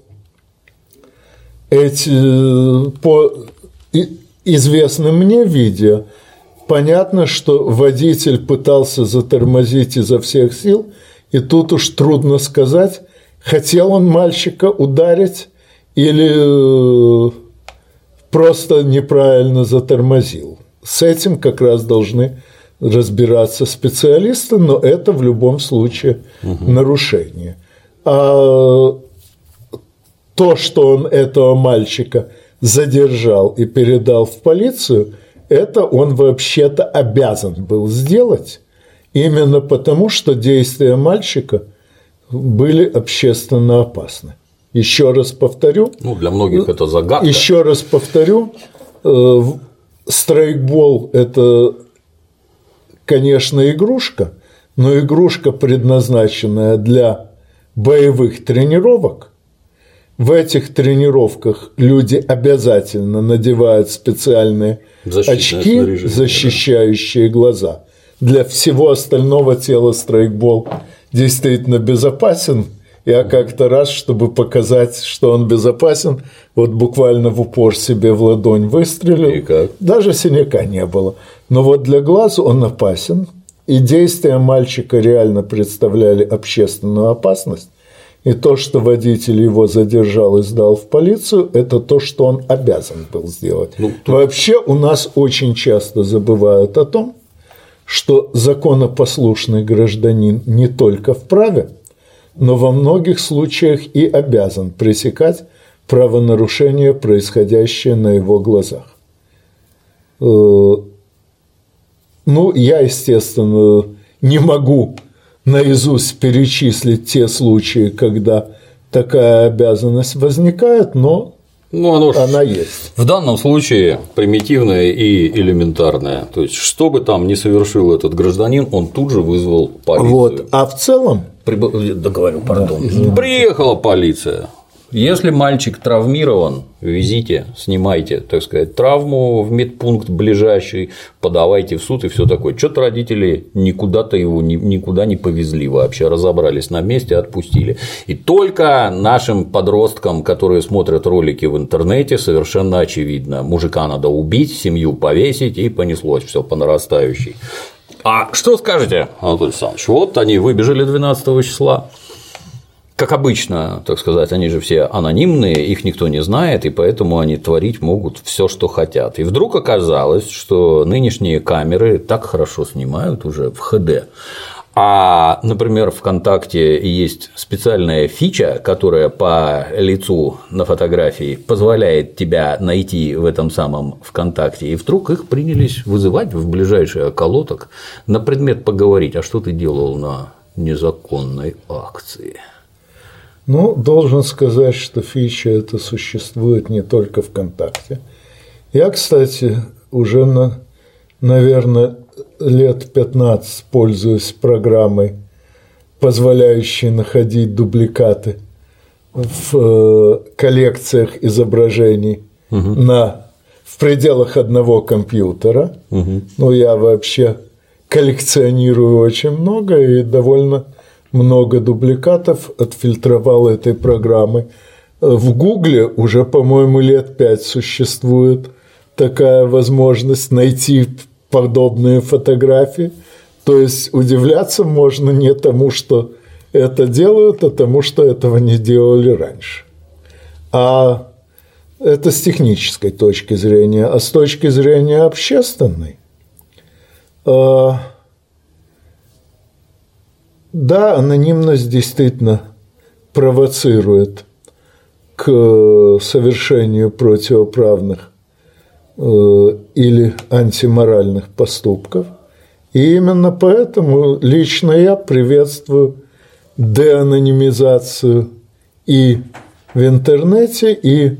эти, по известным мне видео понятно, что водитель пытался затормозить изо всех сил, и тут уж трудно сказать, хотел он мальчика ударить или просто неправильно затормозил. С этим как раз должны разбираться специалисты, но это в любом случае угу. нарушение. А то, что он этого мальчика задержал и передал в полицию, это он вообще-то обязан был сделать, именно потому, что действия мальчика были общественно опасны. Еще раз повторю. Ну, для многих это загадка. Еще раз повторю, страйкбол – это, конечно, игрушка, но игрушка, предназначенная для боевых тренировок. В этих тренировках люди обязательно надевают специальные очки, защищающие да. глаза. Для всего остального тела страйкбол действительно безопасен. Я как-то раз, чтобы показать, что он безопасен, вот буквально в упор себе в ладонь выстрелил. И как? Даже синяка не было. Но вот для глаз он опасен. И действия мальчика реально представляли общественную опасность. И то, что водитель его задержал и сдал в полицию, это то, что он обязан был сделать. Ну, тут... Вообще у нас очень часто забывают о том, что законопослушный гражданин не только вправе, но во многих случаях и обязан пресекать правонарушения, происходящие на его глазах. Ну, я, естественно, не могу наизусть перечислить те случаи, когда такая обязанность возникает, но ну, оно она есть. В данном случае примитивная и элементарная. То есть, что бы там ни совершил этот гражданин, он тут же вызвал полицию. Вот. А в целом… Приб... Да, говорю, пардон. Да, приехала полиция. Если мальчик травмирован, везите, снимайте, так сказать, травму в медпункт ближайший, подавайте в суд и все такое. Что-то родители никуда-то его никуда не повезли вообще, разобрались на месте, отпустили. И только нашим подросткам, которые смотрят ролики в интернете, совершенно очевидно, мужика надо убить, семью повесить, и понеслось все по нарастающей. А что скажете, Анатолий Александрович? Вот они выбежали двенадцатого числа. Как обычно, так сказать, они же все анонимные, их никто не знает, и поэтому они творить могут все, что хотят. И вдруг оказалось, что нынешние камеры так хорошо снимают уже в эйч ди. А, например, ВКонтакте есть специальная фича, которая по лицу на фотографии позволяет тебя найти в этом самом ВКонтакте, и вдруг их принялись вызывать в ближайший околоток на предмет поговорить, а что ты делал на незаконной акции. Ну, должен сказать, что фича эта существует не только ВКонтакте. Я, кстати, уже, на, наверное, лет пятнадцать пользуюсь программой, позволяющей находить дубликаты в коллекциях изображений угу. на, в пределах одного компьютера. Угу. Ну, я вообще коллекционирую очень много и довольно много дубликатов отфильтровал этой программой. В Гугле уже, по-моему, лет пять существует такая возможность найти подобные фотографии. То есть удивляться можно не тому, что это делают, а тому, что этого не делали раньше. А это с технической точки зрения. А с точки зрения общественной, да, анонимность действительно провоцирует к совершению противоправных э, или антиморальных поступков. И именно поэтому лично я приветствую деанонимизацию и в интернете, и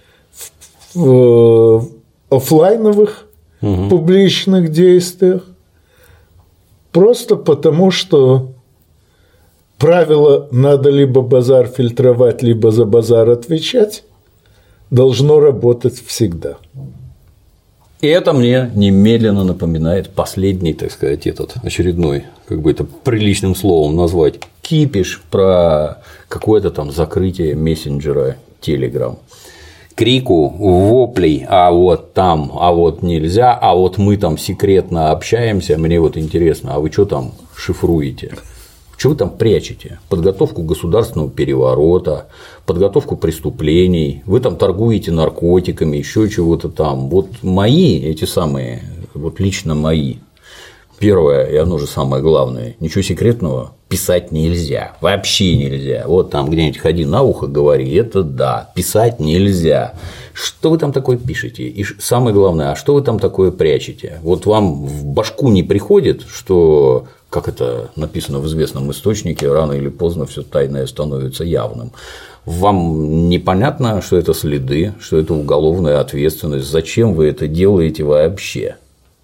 в, в офлайновых угу. публичных действиях, просто потому что правило «надо либо базар фильтровать, либо за базар отвечать» должно работать всегда. И это мне немедленно напоминает последний, так сказать, этот очередной, как бы это приличным словом назвать, кипиш про какое-то там закрытие мессенджера Telegram. Крику, воплей, а вот там, а вот нельзя, а вот мы там секретно общаемся, мне вот интересно, а вы что там шифруете? Что вы там прячете? Подготовку государственного переворота, подготовку преступлений, вы там торгуете наркотиками, еще чего-то там. Вот мои, эти самые, вот лично мои. Первое, и оно же самое главное, ничего секретного писать нельзя, вообще нельзя. Вот там где-нибудь ходи на ухо, говори, это да, писать нельзя. Что вы там такое пишете? И самое главное, а что вы там такое прячете? Вот вам в башку не приходит, что, как это написано в известном источнике, рано или поздно все тайное становится явным. Вам непонятно, что это следы, что это уголовная ответственность, зачем вы это делаете вообще?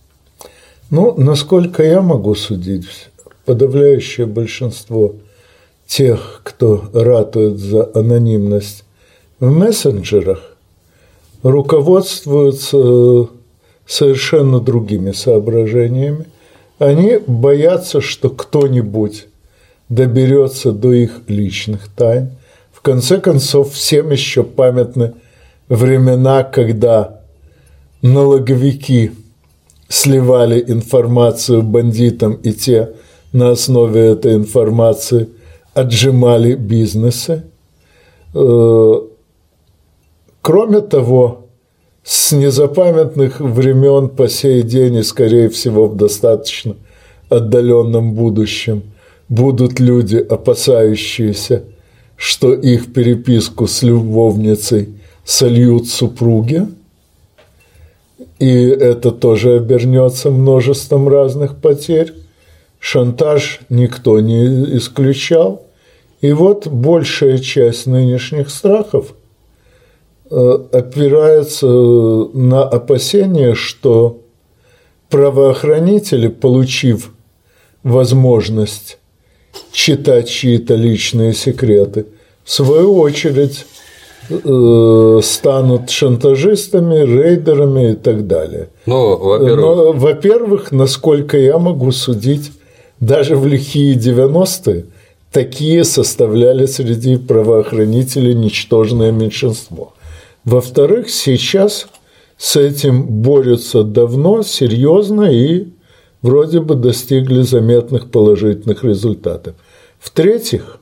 Ну, насколько я могу судить, подавляющее большинство тех, кто ратует за анонимность в мессенджерах, руководствуются совершенно другими соображениями. Они боятся, что кто-нибудь доберется до их личных тайн. В конце концов, всем еще памятны времена, когда налоговики сливали информацию бандитам, и те на основе этой информации отжимали бизнесы. Кроме того, с незапамятных времен по сей день и, скорее всего, в достаточно отдаленном будущем будут люди, опасающиеся, что их переписку с любовницей сольют супруги, и это тоже обернется множеством разных потерь. Шантаж никто не исключал. И вот большая часть нынешних страхов опирается на опасение, что правоохранители, получив возможность читать чьи-то личные секреты, в свою очередь станут шантажистами, рейдерами и так далее. Ну, во-первых... Но, во-первых, насколько я могу судить, даже в лихие девяностые такие составляли среди правоохранителей ничтожное меньшинство. Во-вторых, сейчас с этим борются давно, серьезно и вроде бы достигли заметных положительных результатов. В-третьих,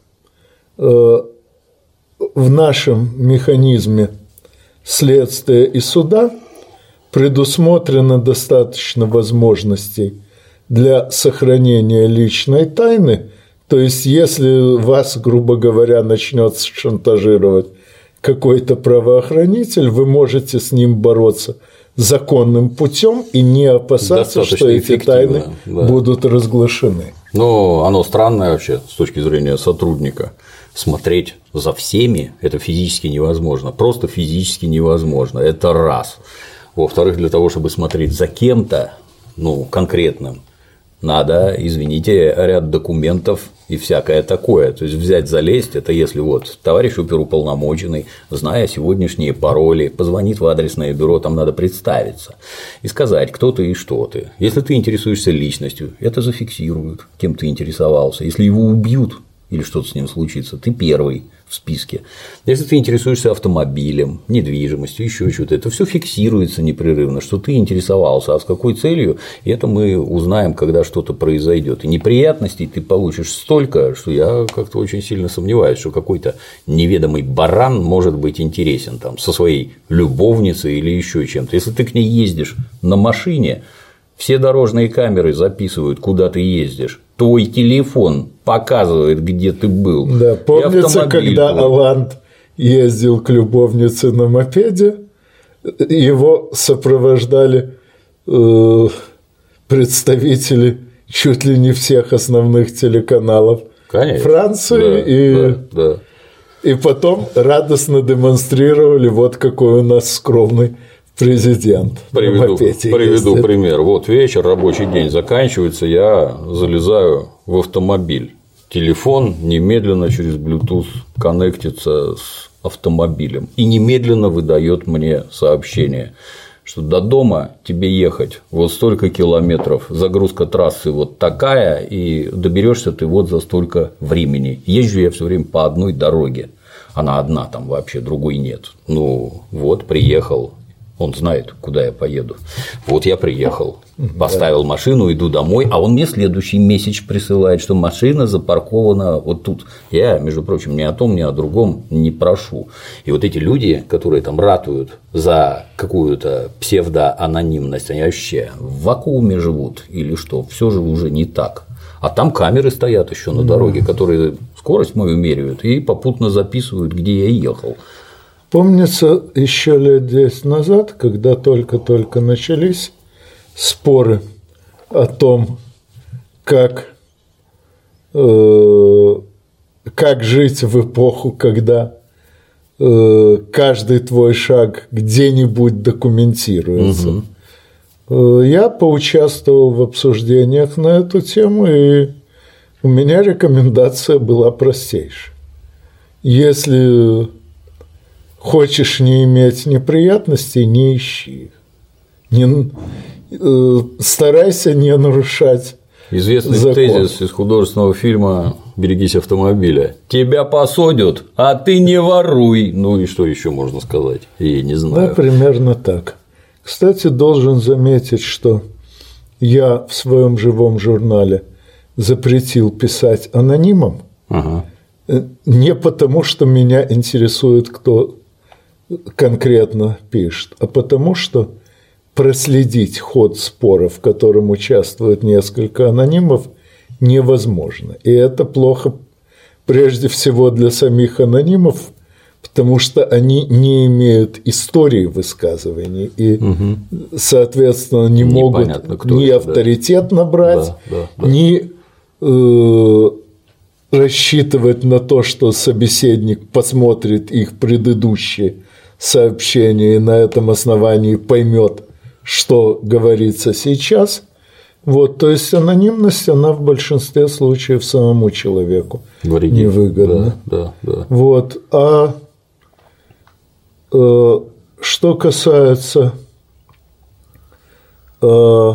в нашем механизме следствия и суда предусмотрено достаточно возможностей для сохранения личной тайны. То есть, если вас, грубо говоря, начнет шантажировать какой-то правоохранитель, вы можете с ним бороться законным путем и не опасаться, достаточно что эти тайны да. будут разглашены. Ну, оно странное вообще с точки зрения сотрудника. Смотреть за всеми – это физически невозможно, просто физически невозможно, это раз. Во-вторых, для того, чтобы смотреть за кем-то, ну, конкретным, надо, извините, ряд документов и всякое такое. То есть взять, залезть, это если вот товарищ оперуполномоченный, зная сегодняшние пароли, позвонит в адресное бюро, там надо представиться и сказать, кто ты и что ты. Если ты интересуешься личностью, это зафиксируют, кем ты интересовался. Если его убьют или что-то с ним случится, ты первый в списке. Если ты интересуешься автомобилем, недвижимостью, еще что-то, это все фиксируется непрерывно, что ты интересовался, а с какой целью, это мы узнаем, когда что-то произойдет. И неприятностей ты получишь столько, что я как-то очень сильно сомневаюсь, что какой-то неведомый баран может быть интересен там, со своей любовницей или еще чем-то. Если ты к ней ездишь на машине, все дорожные камеры записывают, куда ты ездишь, твой телефон показывает, где ты был. Да, помнится, когда твой. Оланд ездил к любовнице на мопеде, его сопровождали э, представители чуть ли не всех основных телеканалов Конечно. Франции, да, и, да, да. и потом радостно демонстрировали, вот какой у нас скромный президент. Приведу, приведу пример. Вот вечер, рабочий день заканчивается, я залезаю в автомобиль. Телефон немедленно через Bluetooth коннектится с автомобилем и немедленно выдает мне сообщение, что до дома тебе ехать вот столько километров, загрузка трассы вот такая, и доберешься ты вот за столько времени. Езжу я все время по одной дороге, она одна, там вообще другой нет. Ну вот, приехал. Он знает, куда я поеду. Вот я приехал, поставил машину, иду домой, а он мне следующий месяц присылает, что машина запаркована вот тут. Я, между прочим, ни о том, ни о другом не прошу. И вот эти люди, которые там ратуют за какую-то псевдоанонимность, они вообще в вакууме живут или что? Все же уже не так. А там камеры стоят еще на дороге, которые скорость мою меряют и попутно записывают, где я ехал. Помнится, еще лет десять назад, когда только-только начались споры о том, как, э, как жить в эпоху, когда э, каждый твой шаг где-нибудь документируется. Угу. Я поучаствовал в обсуждениях на эту тему, и у меня рекомендация была простейшая. Если хочешь не иметь неприятностей, не ищи их. Не, э, старайся не нарушать Известный закон. Тезис из художественного фильма «Берегись автомобиля». Тебя посадят, а ты не воруй. Ну и что еще можно сказать? Я не знаю. Да, примерно так. Кстати, должен заметить, что я в своем живом журнале запретил писать анонимом. Ага. Не потому, что меня интересует, кто конкретно пишет, а потому что проследить ход спора, в котором участвует несколько анонимов, невозможно. И это плохо прежде всего для самих анонимов, потому что они не имеют истории высказываний и, угу. соответственно, не Непонятно, могут ни это, авторитет да. набрать, да, да, да. ни э, рассчитывать на то, что собеседник посмотрит их предыдущие сообщение и на этом основании поймет, что говорится сейчас. Вот, то есть анонимность, она в большинстве случаев самому человеку Вредит. невыгодна. Да, да, да. Вот, а э, что касается э,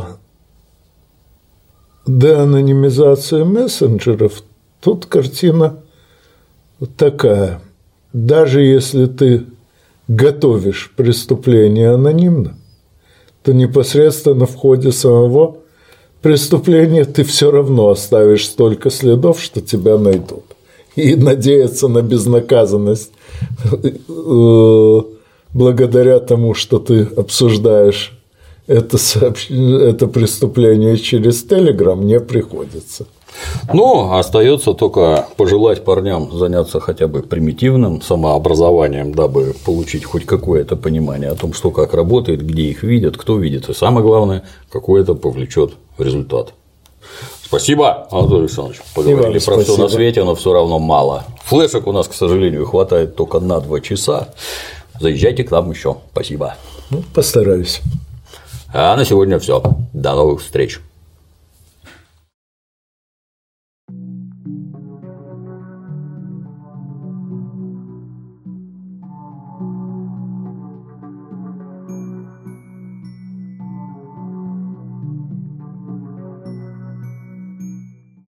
деанонимизации мессенджеров, тут картина такая. Даже если ты готовишь преступление анонимно, то непосредственно в ходе самого преступления ты все равно оставишь столько следов, что тебя найдут. И надеяться на безнаказанность благодаря тому, что ты обсуждаешь это, сообщ... это преступление через Telegram, не приходится. Ну, остается только пожелать парням заняться хотя бы примитивным самообразованием, дабы получить хоть какое-то понимание о том, что как работает, где их видят, кто видит, и самое главное, какой это повлечет результат. Спасибо, Анатолий Александрович. Поговорили про все на свете, но все равно мало. Флешек у нас, к сожалению, хватает только на два часа. Заезжайте к нам еще. Спасибо. Ну, постараюсь. А на сегодня все. До новых встреч.